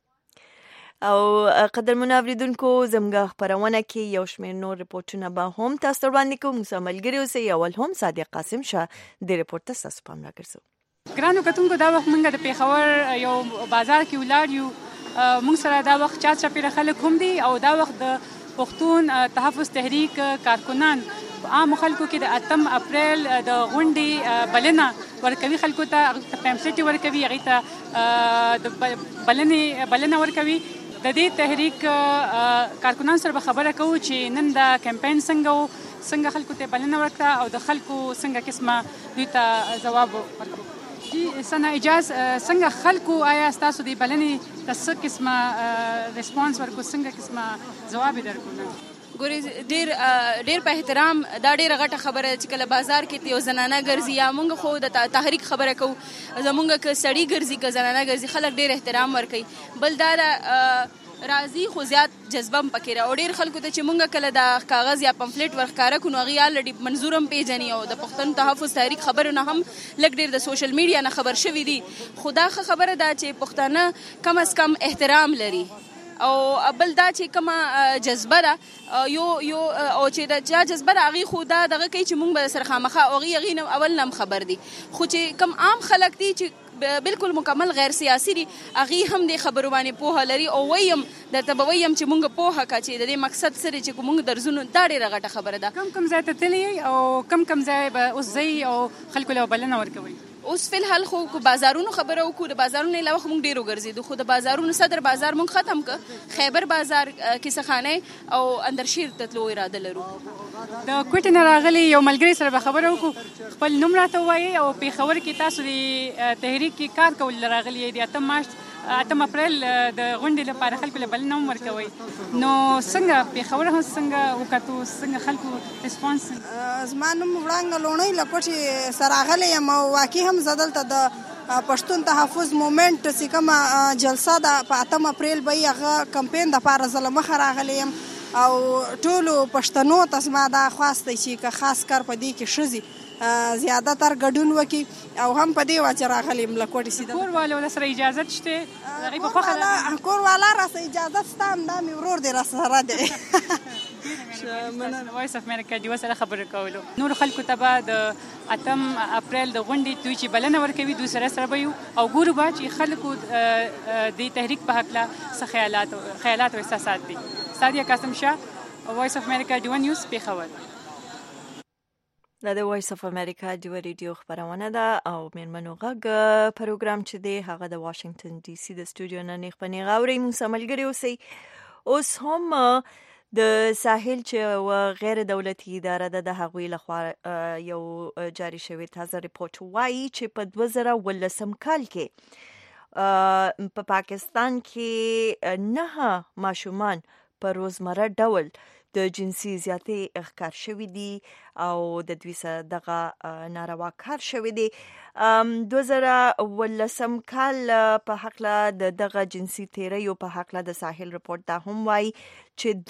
او قدرمنو اوریدونکو، زموږ خپرونه کې یو شمېر نور رپورټونه به هم تاسو ته وړاندې کوو. موږ سره ملګري اوسئ. اول هم سادیه قاسم شاه د رپورټ ته ستاسو پام راګرځو. ګرانو کتونکو، دا وخت موږ د پیښور یو بازار کې ولاړ یو. موږ سره دا وخت چا چاپېره خلک هم دي او دا وخت د پښتون تحفظ تحریک کارکنان عام خلکو کې د 8 اپریل د غونډې بلنه ورکوي، خلکو ته پیمفلیټ ورکوي، هغې ته د بلنه ورکوي. د دې تحریک کارکنان سره به خبره کوو چې نن دا کمپاین څنګه خلکو ته بلنه ورکړه او د خلکو څنګه قسمه دوی ته ځواب ورکړو. جی سنا اجاز، څنګه خلکو آیا ستاسو د بلنې ته څه قسمه ریسپانس ورکړو، څنګه قسمه ځواب یې درکړو؟ ګورې ډېر په احترام، دا ډېره غټه خبره چې کله بازار کې یو زنانه ګرځي یا موږ خو د تحریک خبره کوو، زموږ که سړي ګرځي که زنانه ګرځي خلک ډېر احترام ورکوي. بل دا راځي خو زیات جذبه هم پکې را او ډېر خلکو ته چې مونږ کله د کاغذ یا پمفلیټ ورښکاره کړو نو هغې الریډي منظور هم پیژني او د پښتون تحفظ تحریک خبرو نه هم لږ ډېر د سوشل میډیا نه خبر شوي دي. خو دا ښه خبره ده چې پښتانه کم از کم احترام لري او بل دا چې کومه جذبه ده یو او چې دا جذبه ده هغې خو دا دغه کوي چې مونږ به سره خامخا او هغې نه اول نه هم خبر دي. خو چې کم عام خلک دي چې بالکل مکمل غیر سیاسي دي هغې هم د خبرو باندې پوهه لري او ویم درته به ویم چې مونږ پوهه کړه چې د دې مقصد څه دی چې مونږ درځو دا ډېره غټه خبره ده. کم ځای ته تللی او کم ځای به اوس ځئ او خلکو له بلنه ورکوئ؟ اوس فی الحال خو بازارونو خبره وکړو، د بازارونو علاوه خو موږ ډېر وګرځېدو، خو د بازارونو صدر بازار موږ ختم کړ، خیبر بازار کیسه خانه او اندرشیر ته تلو اراده لرو. د کوټې نه راغلي یو ملګري سره به خبره وکړو، خپل نوم راته ووایي او پېښور کې تاسو د تحریک کې کار کول راغلي یې د 8 اپریل د غونډې لپاره خلکو له بلنه هم ورکوئ، نو څنګه پېښور هم څنګه وکتو، څنګه خلکو ریسپانس؟ زما نوم وړانګه لوڼۍ له کوټې سره راغلی یم او واقعي هم زه دلته د پښتون تحفظ مومنټ چې کومه جلسه ده په 8 اپریل به یې هغه کمپین دپاره زه له مخه راغلی یم او ټولو پښتنو ته زما دا خواست دی چې که خاص کار په دې کې ښځې زیاده تر ګډون وکړي او هم په دې وجه راغلی یم له کوټې سیده. کور والو سره اجازت شته؟ هغې په خوښه ده؟ کور والا راسه اجازت شته، همدا مې ورور دی راسره دی. وایس اف امریکا ډیوه سره خبرې کولو. نورو خلکو ته به د 8 اپریل د غونډې دوی چې بلنه ورکوي دوی سره به یو او ګورو به چې خلکو د تحریک په هکله څه خیالات او احساسات دي. سادیه قاسم شاه، وایس اف امریکا ډیوه نیوز، پېښور. دا د وایس اف امریکا ډیوه ریډیو خبرونه ده او میرمنو غږ پروګرام چې دی هغه د واشنگټن ډي سي د سټوډیو نه نیغ په نیغه اورئ. موږ سره ملګري اوسئ. اوس هم د ساحل چې غیر دولتي اداره ده د هغوی لخوا یو جاری شوی تازه ریپورت وایي چې په 2019 کال کې په پاکستان کې 9 ماشومان په روزمره ډول د جنسي زیاتې ښکار شوي دي او د دوی سره دغه ناروا کار شوی دی. 2019 کال په هکله د دغه جنسي تیریو په هکله د ساحل رپورټ دا هم وایي چې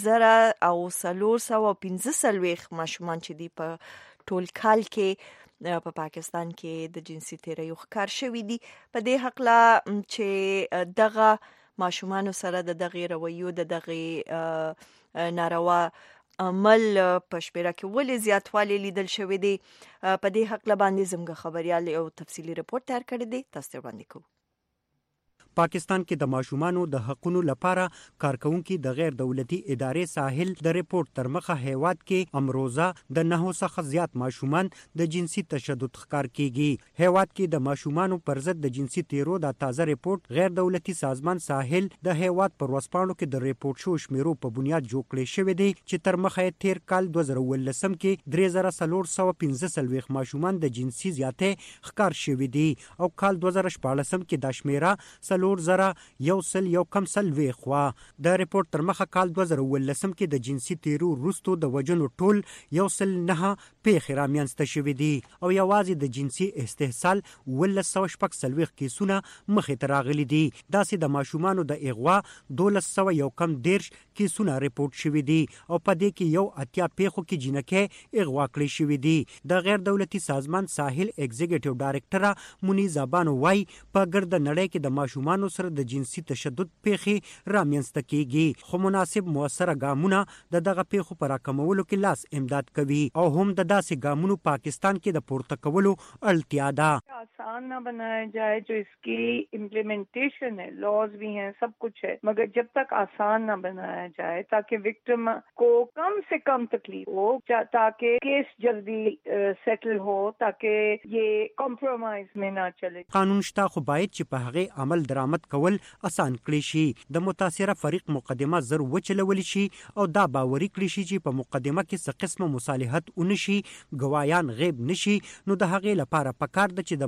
3,415 ماشومان چې دي په ټول کال کې په پاکستان کې د جنسي تیریو ښکار شوي دي. په دې هکله چې دغه ماشومانو سره د دغې رویو د دغې ناروا عمل په شمیره کې ولې زیاتوالی لیدل شوی دی، په دې هکله باندې زموږ خبریال یو تفصیلي رپورټ تیار کړی دی، تاسو ته وړاندې کوو. پاکستان کې د ماشومانو د حقونو لپاره کارکونکي د غیر دولتي ادارې ساحل د ریپورت تر مخه هیواد کې امروزه د 9 څخه زیات ماشومان د جنسي تشدد ښکار کیږي. هیواد کې د ماشومانو پر ضد د جنسي تیرو د تازه ریپورت غیر دولتي سازمان ساحل د هیواد پر ورځپاڼو کې د ریپورت شو شمیرو په بنیاد جوړ کړی شوی دی چې تر مخه تیر کال 2019 کې 3,415 ماشومان د جنسي زیاتې ښکار شوی دي او کال 2014 کې د شمیره 4,100 خوا. د ریپورت تر مخه کال 2019 کې د جنسي تیرو وروستو د وجنو ټول 109 پیښې رامنځته شوې دي او یوازې د جنسي استحصال 1,140 کیسونه مخې ته راغلي دي. داسې د ماشومانو د اغوا 1,210 کیسونه ریپورت شوي دي او په دې کې 80 پیښو کې جنکۍ اغوا کړې شوې دي. د غیر دولتي سازمان ساحل ایگزیکټیو ډایرکټر منیزا بانو وايي په ګرد نړۍ کې د ماشومانو سره د جنسي تشدد پیښې رامنځته کیږي، خو مناسب موثره ګامونه د دغه پیښو پر راکمولو کې لاس امداد کوي او هم د داسې ګامونو پاکستان کې د پورته کولو اړتیا ده. आसान ना बनाया जाए जो इसकी इम्प्लीमेंटेशन है, लॉज भी हैं, सब कुछ है, मगर जब तक आसान ना बनाया जाए ताकि विक्टिम को कम से कम तकलीफ हो, ताकि केस जल्दी सेटल हो, ताकि ये कॉम्प्रोमाइज में ना चले. قانون شته خو باید چې په هغه عمل درآمد کول آسان کړی شي. د متاثره فریق مقدمه زر وچلول شي او دا باوري کړی شي چې په مقدمه کې څه قسمه مصالحت ونشي، گوايان غیب نشي، نو د هغې لپاره پکار ده چې د ماشومان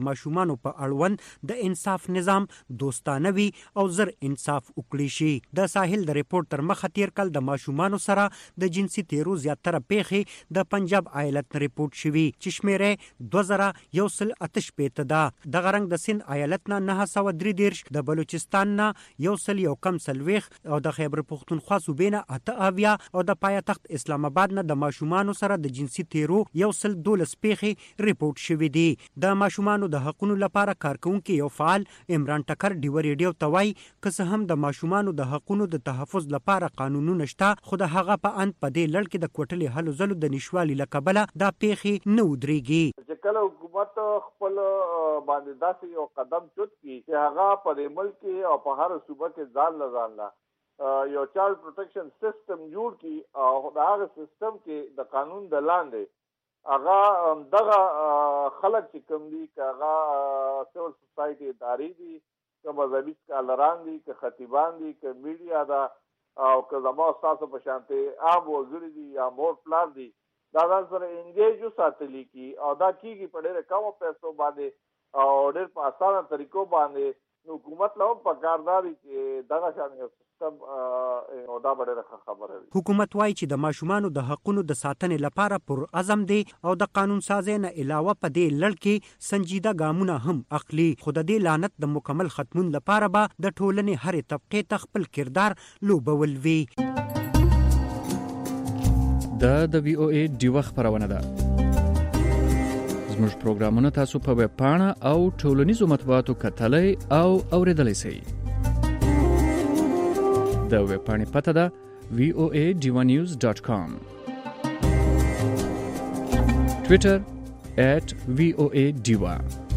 ماشومانو په اړوند د انصاف نظام دوستانه وي او زر انصاف وکړي شي. د ساحل د ریپورت تر مخه تیر کال د ماشومانو سره د جنسي تیرو زیاتره پیښې د پنجاب ایالت ریپورت شوي چې شمیره 2188 ده. دغه رنګ د سند ایالت نه 933، د بلوچستان نه 140 او د خیبر پختونخوا صوبې نه 88 او د پایتخت اسلام آباد نه د ماشومانو سره د جنسي تیرو 112 پیښې ریپورت شوي دي. د ماشومانو د حقوقو لپاره کارکونکو یو فعال عمران ټکر ډیو ریډیو توای که هم د ماشومانو د حقوقو د تحفظ لپاره قانونونه شته، خو د هغه په اند په دې لړ کې د کوټلې هلو ځلو د نشوالي لکبله دا پیښې نه ودرېږي. چې کله حکومت خپل باندې داسې یو قدم چوت کی چې هغه په ملک کې او په هر صوبه کې ځان یو چایلډ پروټیکشن سیستم جوړ کی او دا هغه سیستم کې د قانون د لاندې هغه دغه خلک چې کوم دي هغه سیول سوسایټي ادارې دي، که مذهبي سکالران دي، که خطیبان دي، که میډیا ده او که زما تاسو په شانته عام وګړي دي یا مور پلان دي، دا ځان سره انګیج وساتلی کی او دا کیږي په ډېر کم پیسو باندې او ډېر په اسانه طریقو باندې. نو حکومت له په کارداري چې دغه شان یو سیستم او دا ډېره خبره ده. حکومت وايي چې د ماشومانو د حقوقو د ساتنې لپاره پر عزم دی او د قانون سازۍ نه علاوه په دې لړ کې سنجیده ګامونه هم اخلي، خو د دې لعنت د مکمل ختمون لپاره به د ټولنې هرې طبقې ته خپل کردار لوبول وي. د وی او ای ډیوه خبرونه ده. زموږ پروګرامونه تاسو په ویب پاڼه او ټولنیزو مطبوعاتو کتلای او اوریدلای شئ. د ویب پاڼې پته ده voanews.com، ټویټر @voadiva.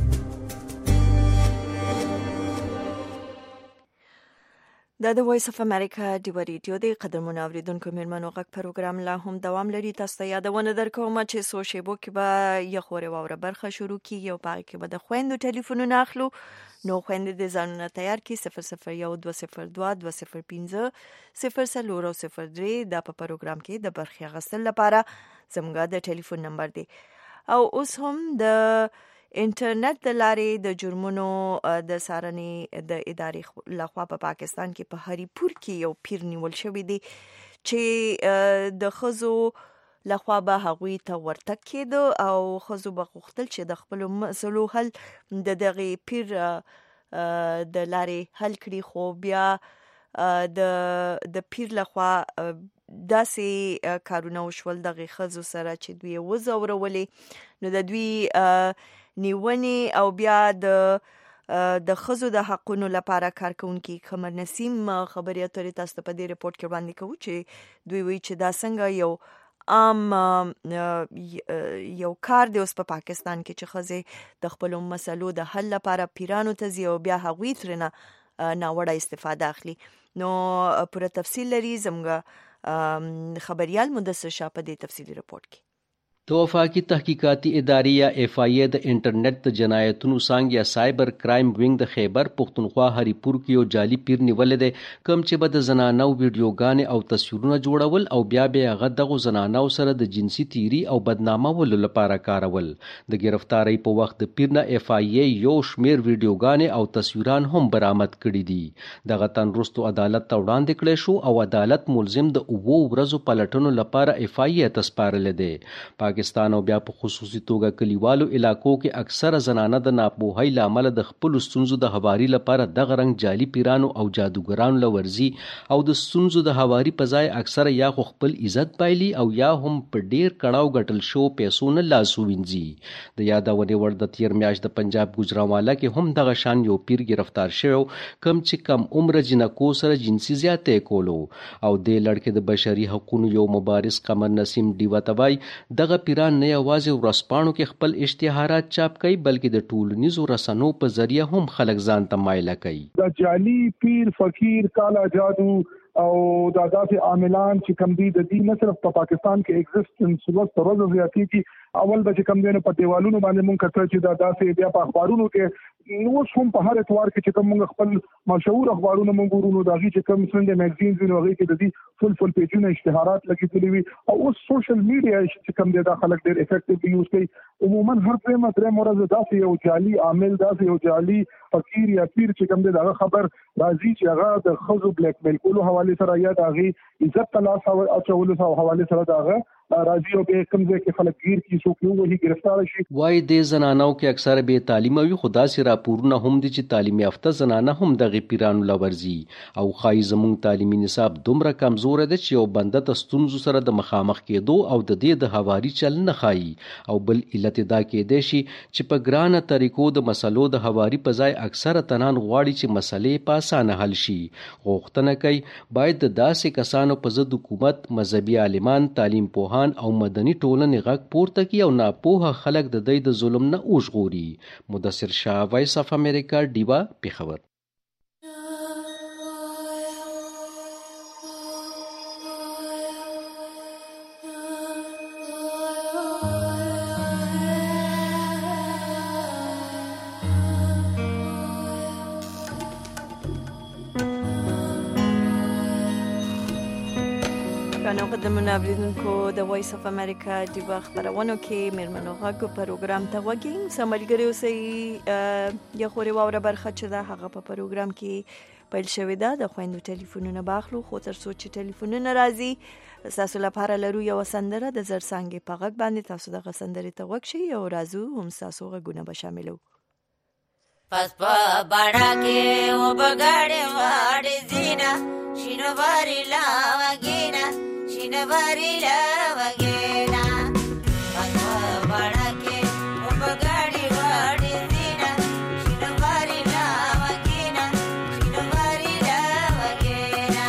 د وایس اف امریکا ډیو ریډیو د قدرمن اوریدونکو میرمنو غږ پروګرام لا هم دوام لري. تاسو ته یادونه درکوم چې سو شیبو کې به یو خوري واوره برخه شروع کیږي او پای کې به د خويندو ټلیفونونه اخلو. نو خويندې د ځانونه تیار کی 001202 205 0003 دا په پروګرام کې د برخه غسل لپاره زموږ د ټلیفون نمبر دی. او اوس هم د انټرنیټ د لارې د جرمونو د سارنې د ادارې لخوا په پاکستان کې په هری پور کې یو پیر نیول شوی دی چې د خزو لخوا به هغوی ته ورتک کېده او خزو به غوښتل چې د خپل مسلو حل د دغه پیر د لارې حل کړي، خو بیا د پیر لخوا داسې کارونه وشول دغه خزو سره چې دوی وزورولې. نو د دوی نیونی او بیا د خزو د حقونو لپاره کارکونکي قمر نسیم خبري اترې تاسو په دې ریپورت کې باندې کوي چې دوی وی چې دا څنګه یو کار دی اوس په پاکستان کې چې خزه د خپل مسلو د حل لپاره پیرانو ته زی او بیا هغوی ترنه ناوړه استفاده اخلي. نو پوره تفصیل لري زموږ خبريال مدثر شاه په دې تفصیلی ریپورت کې. د وفاقي تحقیقاتي ادارې یا اف آی ای د انټرنیټ د جنایتونو څانګې یا سایبر کرایم وینګ د خیبر پختونخوا هری پور کې یو جعلي پیر نیولې دی، کوم چې به د زنانو ویډیوګانې او تصویرونه جوړول او بیا به هغه دغه زنانو سره د جنسي تیری او بدنامولو لپاره کارول. د گرفتاری په وخت د پیر نه اف آی ای یو شمیر ویډیوګانې او تصویران هم برآمد کړي دي. دغه تن وروسته عدالت ته وړاندې کړی شو او عدالت ملزم د 9 ورځو پلټنو لپاره اف آی ای ته سپارلی دی. پاکستان او بیا په خصوصي توګه کلیوالو علاقو کې اکثره زنانه د ناپوهۍ لامل د خپل ستونزو د هواري لپاره دغه رنګ جعلي پیرانو او جادوګرانو لورزي او د ستونزو د هواري په ځای اکثره یا خپل عزت بایلي او یا هم په ډیر کڼاو ګټل شو پیسو نه لاس وینځي. د یادونې وړ د تیر میاشت د پنجاب ګوجرانوالا کې هم دغه شان یو پیر گرفتار شوی کم چې کم عمر جنکو سره جنسي زیاتې کولو او د لړکې د بشري حقوقو یو مبارز قمر نسیم ډیوه توای دغه پیران نه یوازې ورځپاڼو کې خپل اشتهارات چاپ کوي بلکې د ټولنیزو رسنیو په ذریعہ هم خلک ځان ته مایله کوي. د جعلي پیر فقیر کالا جادو او دا داسې عاملان چې کم دي د دې نه صرف په پاکستان کې ایگزیسټنس ورځ زیاتی کی اول به چې کم دي په دیوالونو باندې مونږ کتل چې دا داسې بیا په اخبارونو کې نو هم په هر اعتبار کې چې کوم خپل مشهور اخبارونه موږ ګورو دا غي چې کوم سنډه میگزینز نو هغه کې د دې فل پیجونه اشتهارات لګیدلې وي او اوس سوشل میډیا چې کوم د خلک ډېر افیکټیو یوز کوي عموما هر درې مرزه داسې یو جعلي عامل داسې یو جعلي فقیر یا پیر چې کوم د خبر راځي چې هغه د خزو بلیک میل کولو حواله سره یا د هغه عزت تلاش او اچولو سره حواله سره دغه راځي او به کوم ځای کې خلک گیر کی سو کیو وਹੀ گرفتار شي. وای د زنانو کې اکثره به تعلیم وي خدا سي راپورونه هم دي چې تعلیم یافته زنانه هم د پیرانو لورزي او خای زمون تعلیمي نصاب دومره کمزور دي چې یو بنده د ستونزو سره د مخامخ کېدو او د دې د حواري چل نه خای او بل علت دا کې دي چې په ګرانه طریقو د مسلو د حواري په ځای اکثره تنان غواړي چې مسلې په اسانه حل شي. غوښتنه کوي باید د داسې کسانو په ضد حکومت مذهبي عالمان تعلیم په او مدني ټولنې غږ پورته کی او ناپوهه خلک د دې د ظلم نه اوژغوري. مدثر شاه، وایس اف امریکا، ډیوا، پیښور. قدمونه اوریدونکو د وایس اف امریکا د خبرونو کې میرمنو غږ پروګرام ته وګورئ. سملګری اوسئ یا خوري واوره برخه چې دا هغه په پروګرام کې پیل شوې ده. د خويندو ټلیفونونه باخلو خو تر څو چې ټلیفونونه راځي تاسو لپاره لرو یو سندره د زرڅانګې په غږ باندې تاسو د سندرې ته وګورئ او راځو هم تاسو غږونه به شاملو. پس په باډا کې و بغاړې واړې زینا شینو باري لا وګینا شینو باري لا وګینا پس په باډا کې و بغاړې واړې زینا شینو باري لا وګینا شینو باري لا وګینا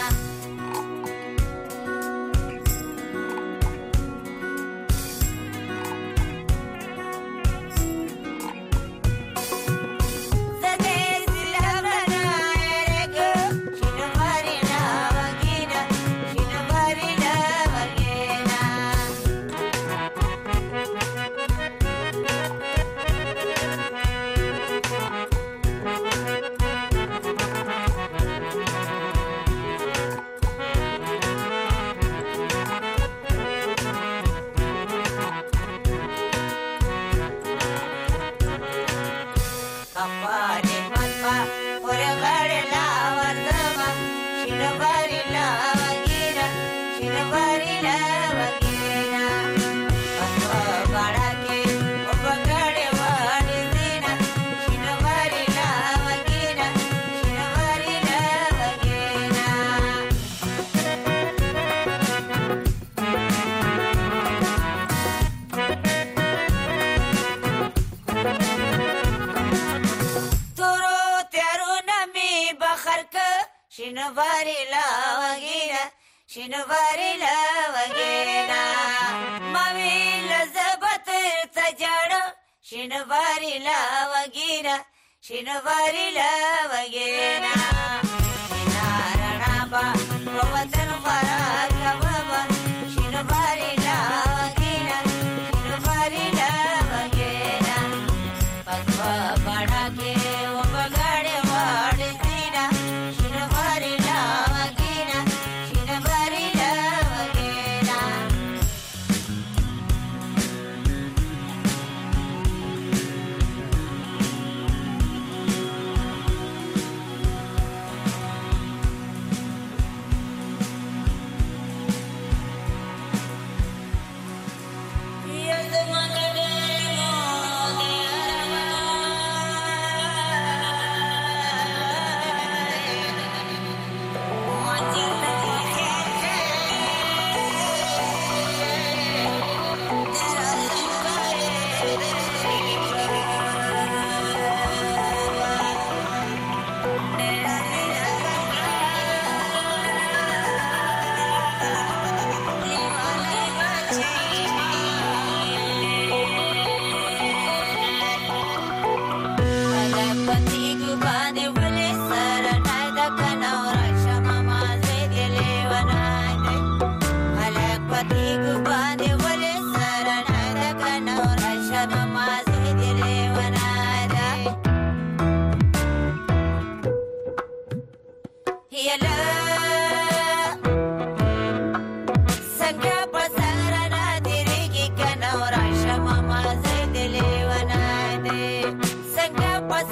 شینواری لا وگینا شینواری لا وگینا ماوی لزبت تجاڑو شینواری لا وگینا شینواری لا وگینا شینارنا با وطن خراک بابا شینواری لا وگینا شینواری لا وگینا پسوا بڑا کے وہ بگاڑے واڑ سینا شینواری لا وگینا شینواری لا وگینا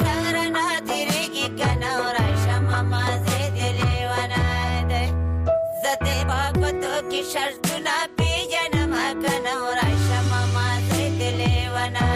شرنا تیرېږي کنه راشه ماما زه دې لیونی دی زه دې محبتو کې شرطونه پېژنم کنه راشه ماما زه دې لیونی.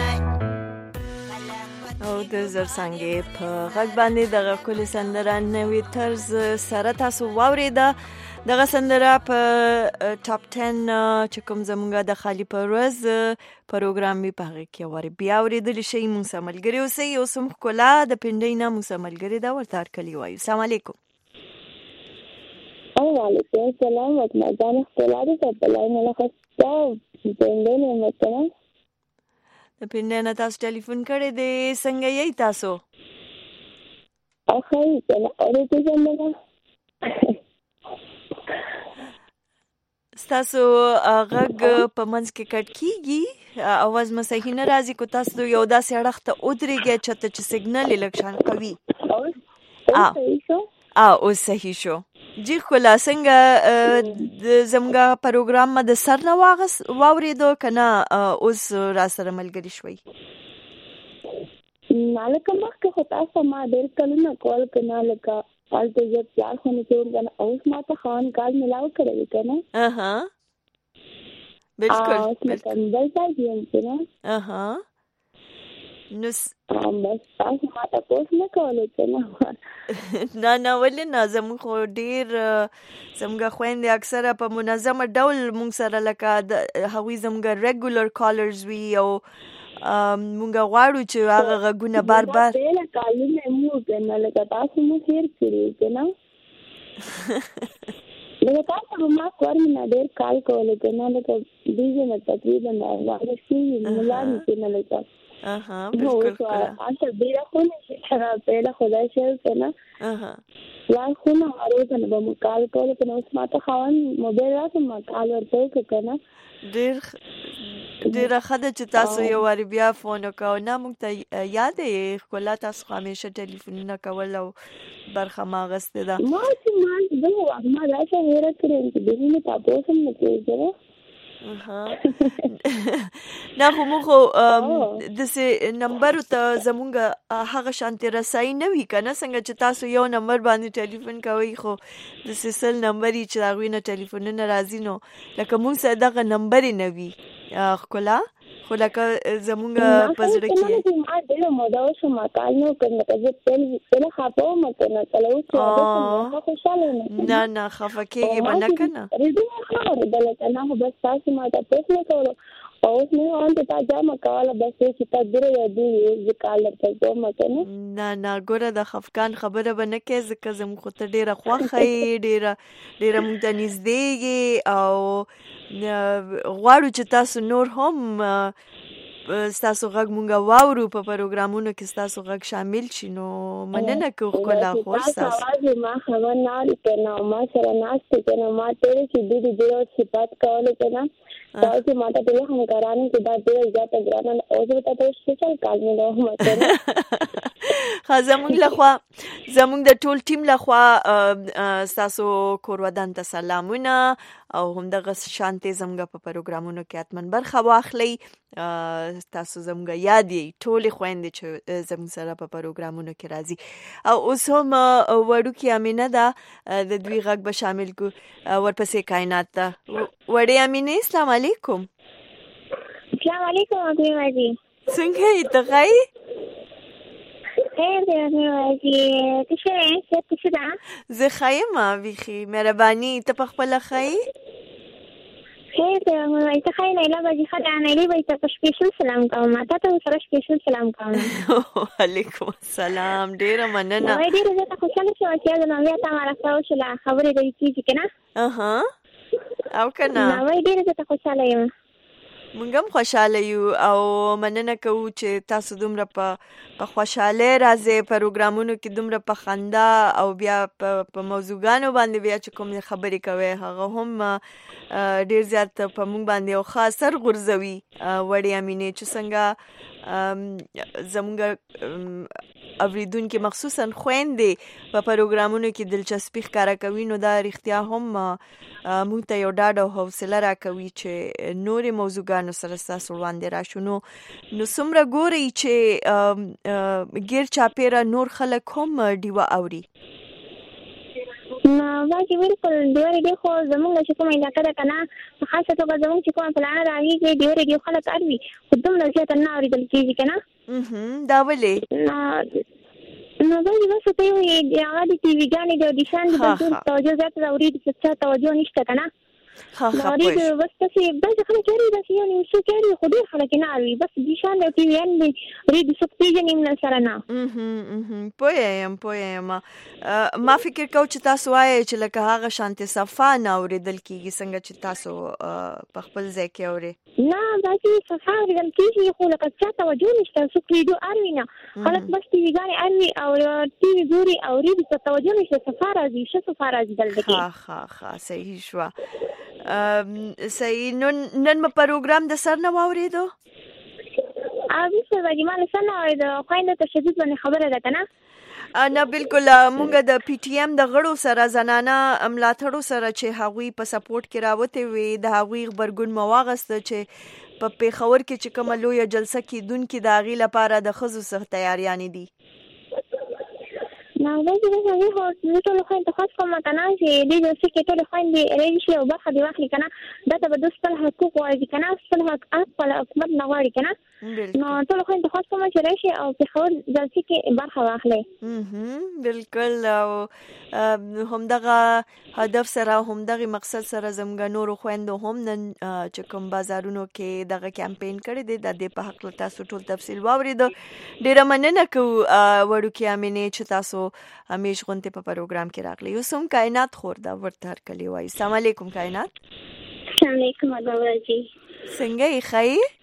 او د زرڅانګې په غږ باندې دغه ښکلې سندره نوې طرز سره تاسو واورېده. دغه سندره په ټاپ 10 چې کوم زمونږ د خالي په ورځ پروګرام وي په هغې کې وارې بیا اورېدلی شئ. موږ سره ملګري اوسئ. اوس هم ښکلا د پنډۍ نه موږ سره ملګرې ده، ورته هرکلي وایو. السلام علیکم. وعلیکم السلام. وطمجان ښکلا ده په بلای نه لخسته پنډۍ نه متنه د پنډۍ نه تاسو ټلیفون کړی دی. څنګه یې تاسو؟ ښه یې کنه اورېدې زموږه ستاسو غږ په منځ کې کټ کېږي، اواز مو صحیح نه راځي. کو تاسو یو داسې اړخ ته ودرېږئ چېرته چې سګنل یې لږ شان قوي. اوس صحیح شو. جی ښکلا څنګه زموږ پروګرام ما د سر نه واورېدو که نه اوس را سره ملګري شوئ؟ لکه مخکې خو تاسو ما ډېر کلونه کول که نه لکه هلته زه پلار خو نه کوم که نه اوس ما ته خان کال ملاو کړی وي که نه بلکل اوس لکه بل ځای کې یم که نه نو بس تاسو ما تپوس نه کولی که نه نه ولې نه. زموږ خو ډېر زموږ خویندې اکثره په منظمه ډول موږ سره لکه هغوی زموږ ریګولر کالرز وي او موږ غواړو چې هغه غږونه بار بار ډېره کالونه مو که نه لکه تاسو مو هېر کړي که نه لکه تاسو به ما کور مې نه ډېر کال کولی که نه لکه دوی نه تقریبا واده شوي ملاري که نه لکه بلکل هلته ډېره خو نه شي که نه پهله خدای شوی که نه پلار خو نه هروزه نه به مو کال کولی که نه اوس ما ته خاوند موبایل راکړه ما کال ورته وکړه که نه ډېره ښه ده چې تاسو یو وارې بیا فون وکړو. نه موږ ته یاد یې ښکلا تاسو خو همیشه ټلیفونونه کول او برخه ما اخیستې ده. ما چې ما داسې هېره کړې یم چې بېخي مې تپوس هم نه کېږي. نه خو موږ خو داسې نمبرو ته زمونږ هغه شانتې رسایي نه وي که نه څنګه چې تاسو یو نمبر باندې ټلیفون کوئ خو داسې 100 نمبر یي چې د هغوی نه ټلیفونونه راځي نو لکه موږ سره دغه نمبر یې نه وي ښکلا خو لکه زمونږ په زړه کې ما ډېره موده وشوه ما کال نه وکړ لکه زه پهله خفه وم که نه کله اوس واده خوشحاله یم نه خفه کېږې به نه که نه رېدونه ښه اورېدله که نه خو بس تاسو ما تپوس نه کولو او اوس مې هلته تا جامه کوله بس چې تا ډېره یادېږي اوس زه کال درته کوم که نه نه ګوره د خفګان خبره به نه کوې ځکه زموږ خو ته ډېره خوښه یې ډېره موږ ته نږدې یې او غواړو چې تاسو نور هم ستاسو غږ مونږ واورو په پروګرامونو کې ستاسو غږ شامل شي نو مننه کوو ښکلا خور ستاسو اواز ما خبر نه اوري که نه ما سره ناست که نه ما تېرې چې ډېرې ډېره صفات کولې که نه تاسو ما ته ټولو همکارانو کې دا ډېره زیاته ګرانه اوس به تا ته سپیشل کال میلاوم که نه زموږ د ټول ټیم لخوا ستاسو کور ودان ته سلامونه او همدغه شانتې زموږ په پروګرامونو کې حتما برخه واخلئ. تاسو زموږ یاد یې ټولې خویندې چې زموږ سره په پروګرامونو کې راځي او اوس هم وړوکې امینه ده د دوی غږ به شامل کو ورپسې کائنات ته. وړې امینې السلام علیکم. السلام علیکم اګوي واجی څنګه یې ته ښایي؟ خیر دی اګوي واجی ته ښه یې څه ده؟ زه ښه یم بیخي مهرباني ته په خپله ښایي؟ خیر دی اګوي واجی ته ښایي نیله باجي ښه ده نیلې به ته سپیشل سلام کوم تا ته سره سپیشل سلام کوم. وعلیکم السلام ډېره مننه. ډېره زه ته خوشحاله شوم چې د نوې ته ما راستو شله خبرې دې کېږي که نه او که نه ډېره زه ته خوشحاله یم. مونږ هم خوشحاله یو او مننه کوو چې تاسو دومره په خوشحالۍ راځئ پروګرامونو کې دومره په خندا او بیا په موضوعګانو باندې بیا چې کوم خبرې کوئ هغه هم ډېر زیات په مونږ باندې یو ښه اثر غورځوي. وړې امینې چې څنګه زموږ اوریدونکو مخصوصا خويندې په پروګرامونو کې دلچسپي ښکارا کوي، نو دا رښتیا هم موږ ته یو ډاډ او حوصله راکوي چې نورې موضوعګانو سره ستاسو وړاندې راشو. نو څومره ګورئ چې غیر چاپیره نور خلک هم ډیوه اوري؟ باقي بالکل ډیوه ریډیو خو زموږ چې کومه علاقه ده کنه، په خاصه توګه زموږ چې کومه پلانه راغلي ډیوه ریډیو خلک اوري، خو دومره زیاته نه اورېدل کېږي کنه. دا ولې؟ نو باقي بس ته یو هغه د ټي وي ګانې د اډیشن د ټول توجه زیاته اوري، د څه توجه نشته کنه. اوري بس څه بس خلک اوري، بس یو نه څه کوي، خو ډېر خلک نه اوري، بس اډیشن د ټي وي ان د ریډ سپیجن نه سره نه. پوهیم ما فکر کو چې تاسو وایي چې لکه هغه شانتي صفه نه اورېدل کېږي څنګه چې تاسو په خپل ځای کې اوري. نه باقي صفه اورېدل کېږي، خو لکه څه توجه نشته، څوک ریډیو اوري نه، خلک بس ټي وي ګانې اوري او ټي وي ګوري او ریډ څه توجه نشته، صفه راځي صفه راځي دلته کې. ښه صحیح شو. صحیح. نن په پروګرام د سر نه واورېدو؟ بالکل باجی ما سر نه واورېدو، خویندو ته شدید باندې خبره ده کنه. نه بالکل مونږ د پی ټی ایم د غړو سره زنانه ملاتړو سره چې هغوی په سپورټ کې راوته وي، د هغوی خبرګون مواغسته چې په پیښور کې چې کومه لویه جلسه کېدونکې د هغې لپاره د ښځو څخه تیاریانې دي. نه باجی زه خو ټول خویندو ته خاص کوم کنه چې دې جلسې کې ټول خویندې ریډي شي او برخه دې واخلي کنه. دا ته به د خپل حقوق غواړي کنه، خپل حق خپل حکومت نه غواړي کنه. نو ټول خویندو ته خاص کوم چې راشي او په خور جلسې کې برخه واخلي. بالکل. او همدغه هدف سره همدغه مقصد سره زموږ نورو خویندو هم نن چې کوم بازارونو کې دغه کمپاین کړی دی، د دې په حق تاسو ټول تفصیل واورید. ډیره مننه کوو وړوکې امینې چې تاسو همیش غونډه په پروګرام کې راغلی. اوسم کائنات خور دا ورته هر کلی وای. السلام علیکم کائنات. السلام علیکم ادوارجی. څنګه یې خیر؟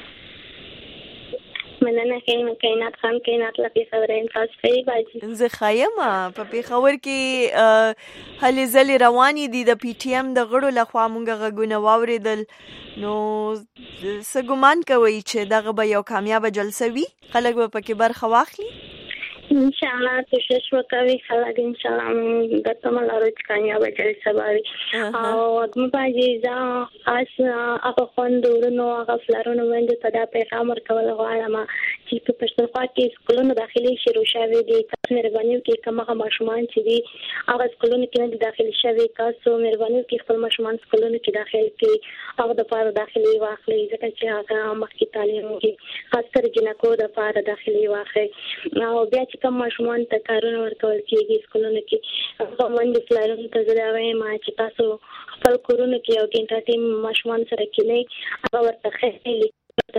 مننه کائنات خان کائنات لپاره خبرین تاسو ښه باجی. زه خایم په پیښور کې هلې ځلې روانې دي د پی ټی ایم د غړو لخوا مونږ غږونه واورېدل. نو څه ګمان کوئ چې دغه به یو کامیابه جلسه وي، خلک به پکې برخه واخلي؟ ان شاء الله کوشش وکوي خلک ان شاء الله د تمام لارو کامیاب جلسه وي. او موږ باندې ځا خاص هغه خوندورونو هغه فلارونو باندې ته دا پیغام ورکول غواړم چې په پښتونخوا کې سکولونو داخلي شروع شوي دي. تاسو مهرباني وکړئ کوم هغه ماشومان چې دي هغه سکولونو کې نه داخلي شوي، تاسو مهرباني وکړئ خپل ماشومان سکولونو کې داخل کړئ، هغه د پاره داخلي واخلي ځکه چې هغه مخکې تعلیم کوي، خاص کر جنکو د پاره داخلي واخلي. او بیا چې کوم ماشومان ته کارونه ورکول کېږي سکولونو کې، هغه باندې فلارونو ته زه دا وایم چې تاسو خپل کورونو کې یو ګنټه ټیم ماشومان سره کېنئ، هغه ورته ښایي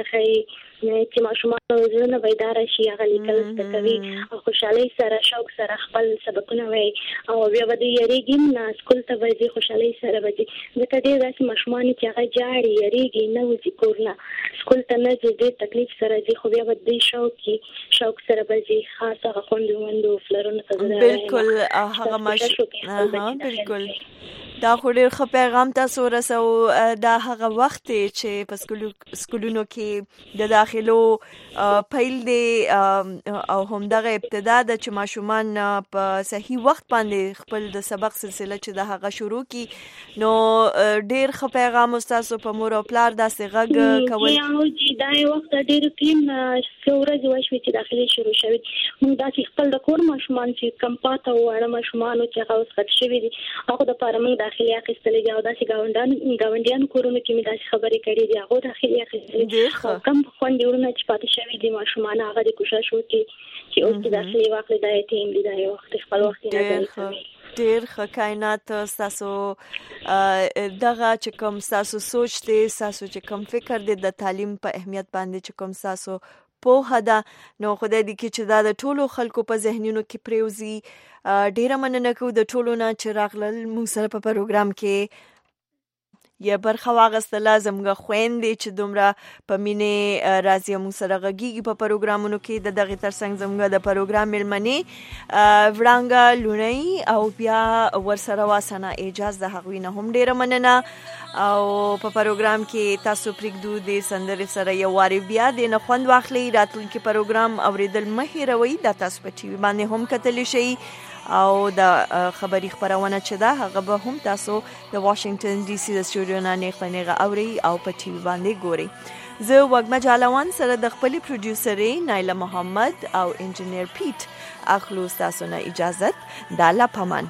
چې ماشومان زړونه بیدار شي، هغه لیکل زده کوي او خوشحالۍ سره شوق سره خپل سبقونه وایي او بیا به دوی یریږي نه سکول ته به ځي، خوشحالۍ سره به ځي. ځکه ډېر داسې ماشومان چې هغه جاړي یریږي نه وځي کور نه سکول ته نه ځي، ډېر تکلیف سره ځي، خو بیا به دوی شوق سره به ځي. خاص هغه خویندو وندو فلرونو ته بالکل هغه ماشومان بالکل دا خو ډېر ښه پیغام تاسو رسو. دا هغه وخت چې په سکولونو کې د داخلو پیل دی او همدغه ابتدا ده چې ماشومان په صحیح وخت باندې خپل د سبق سلسله چې د هغه شروع کی. نو ډېر ښه پیغام تاسو په مور او پلار داسې غږ کول. دا وخت ډېر کلین څورځ وشوي چې داخلي شروع شوی. موږ داسې خپل د کور ماشومان چې کم پاته وړه ماشومان چې هغه اوس خط شوي دي هغه د پاره موږ داخلي اخیستلې دي او داسې ګاونډیانو کورونو کې مې داسې خبرې کړې دي هغه داخلي اخیستلې. کم خوندې ورونه چې پاتې شوي دي ماشومان هغه د کوشش وکړي چې اوس کې داخلي واخلي دا ټیم دی دا یو وخت خپل وخت نه کوي. ډېر ښه کائنات ستاسو دغه چې کوم ستاسو سوچ دی، ستاسو چې کوم فکر دی د تعلیم په اهمیت باندې چې کوم ستاسو پوهه ده، نو خدای دې کړي چې دا د ټولو خلکو په ذهنونو کې پریوزي. ډېره مننه کوو د ټولو نه چې راغلل موږ سره په پروګرام کې. یا برخه واغستله زموږ خويندې چې دومره په مینې راځي موږ سره غږیږي په پروګرامونو کې د دغه ترڅنګ زموږ د پروګرام ملمنې وړانګه لونی او بیا ورسره واسنه اجازه د هغوی نه هم ډیره مننه او په پروګرام کې تاسو پرېږدو د سندرې سره یو واري بیا د نه خوند واخلئ راتلونکي پروګرام اوریدل مه هېروئ دا تاسو په ټي وي باندې هم کتلی شئ او د خبري خبرونه چې ده هغه به هم تاسو د واشنگټن ډي سي د سټوډیو نه نیغه اوري او په ټي وي باندې ګوري زه وګما جالوان سره د خپل پروډوسرې نایله محمد او انجینیر پیټ اخلو تاسو نه اجازه د لا پمان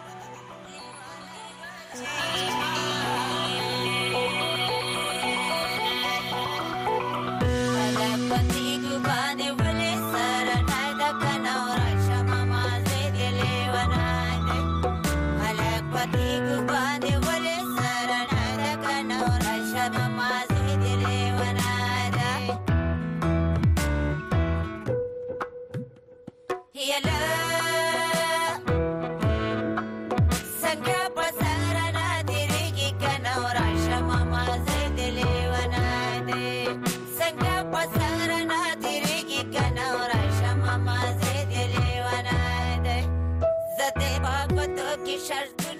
Shut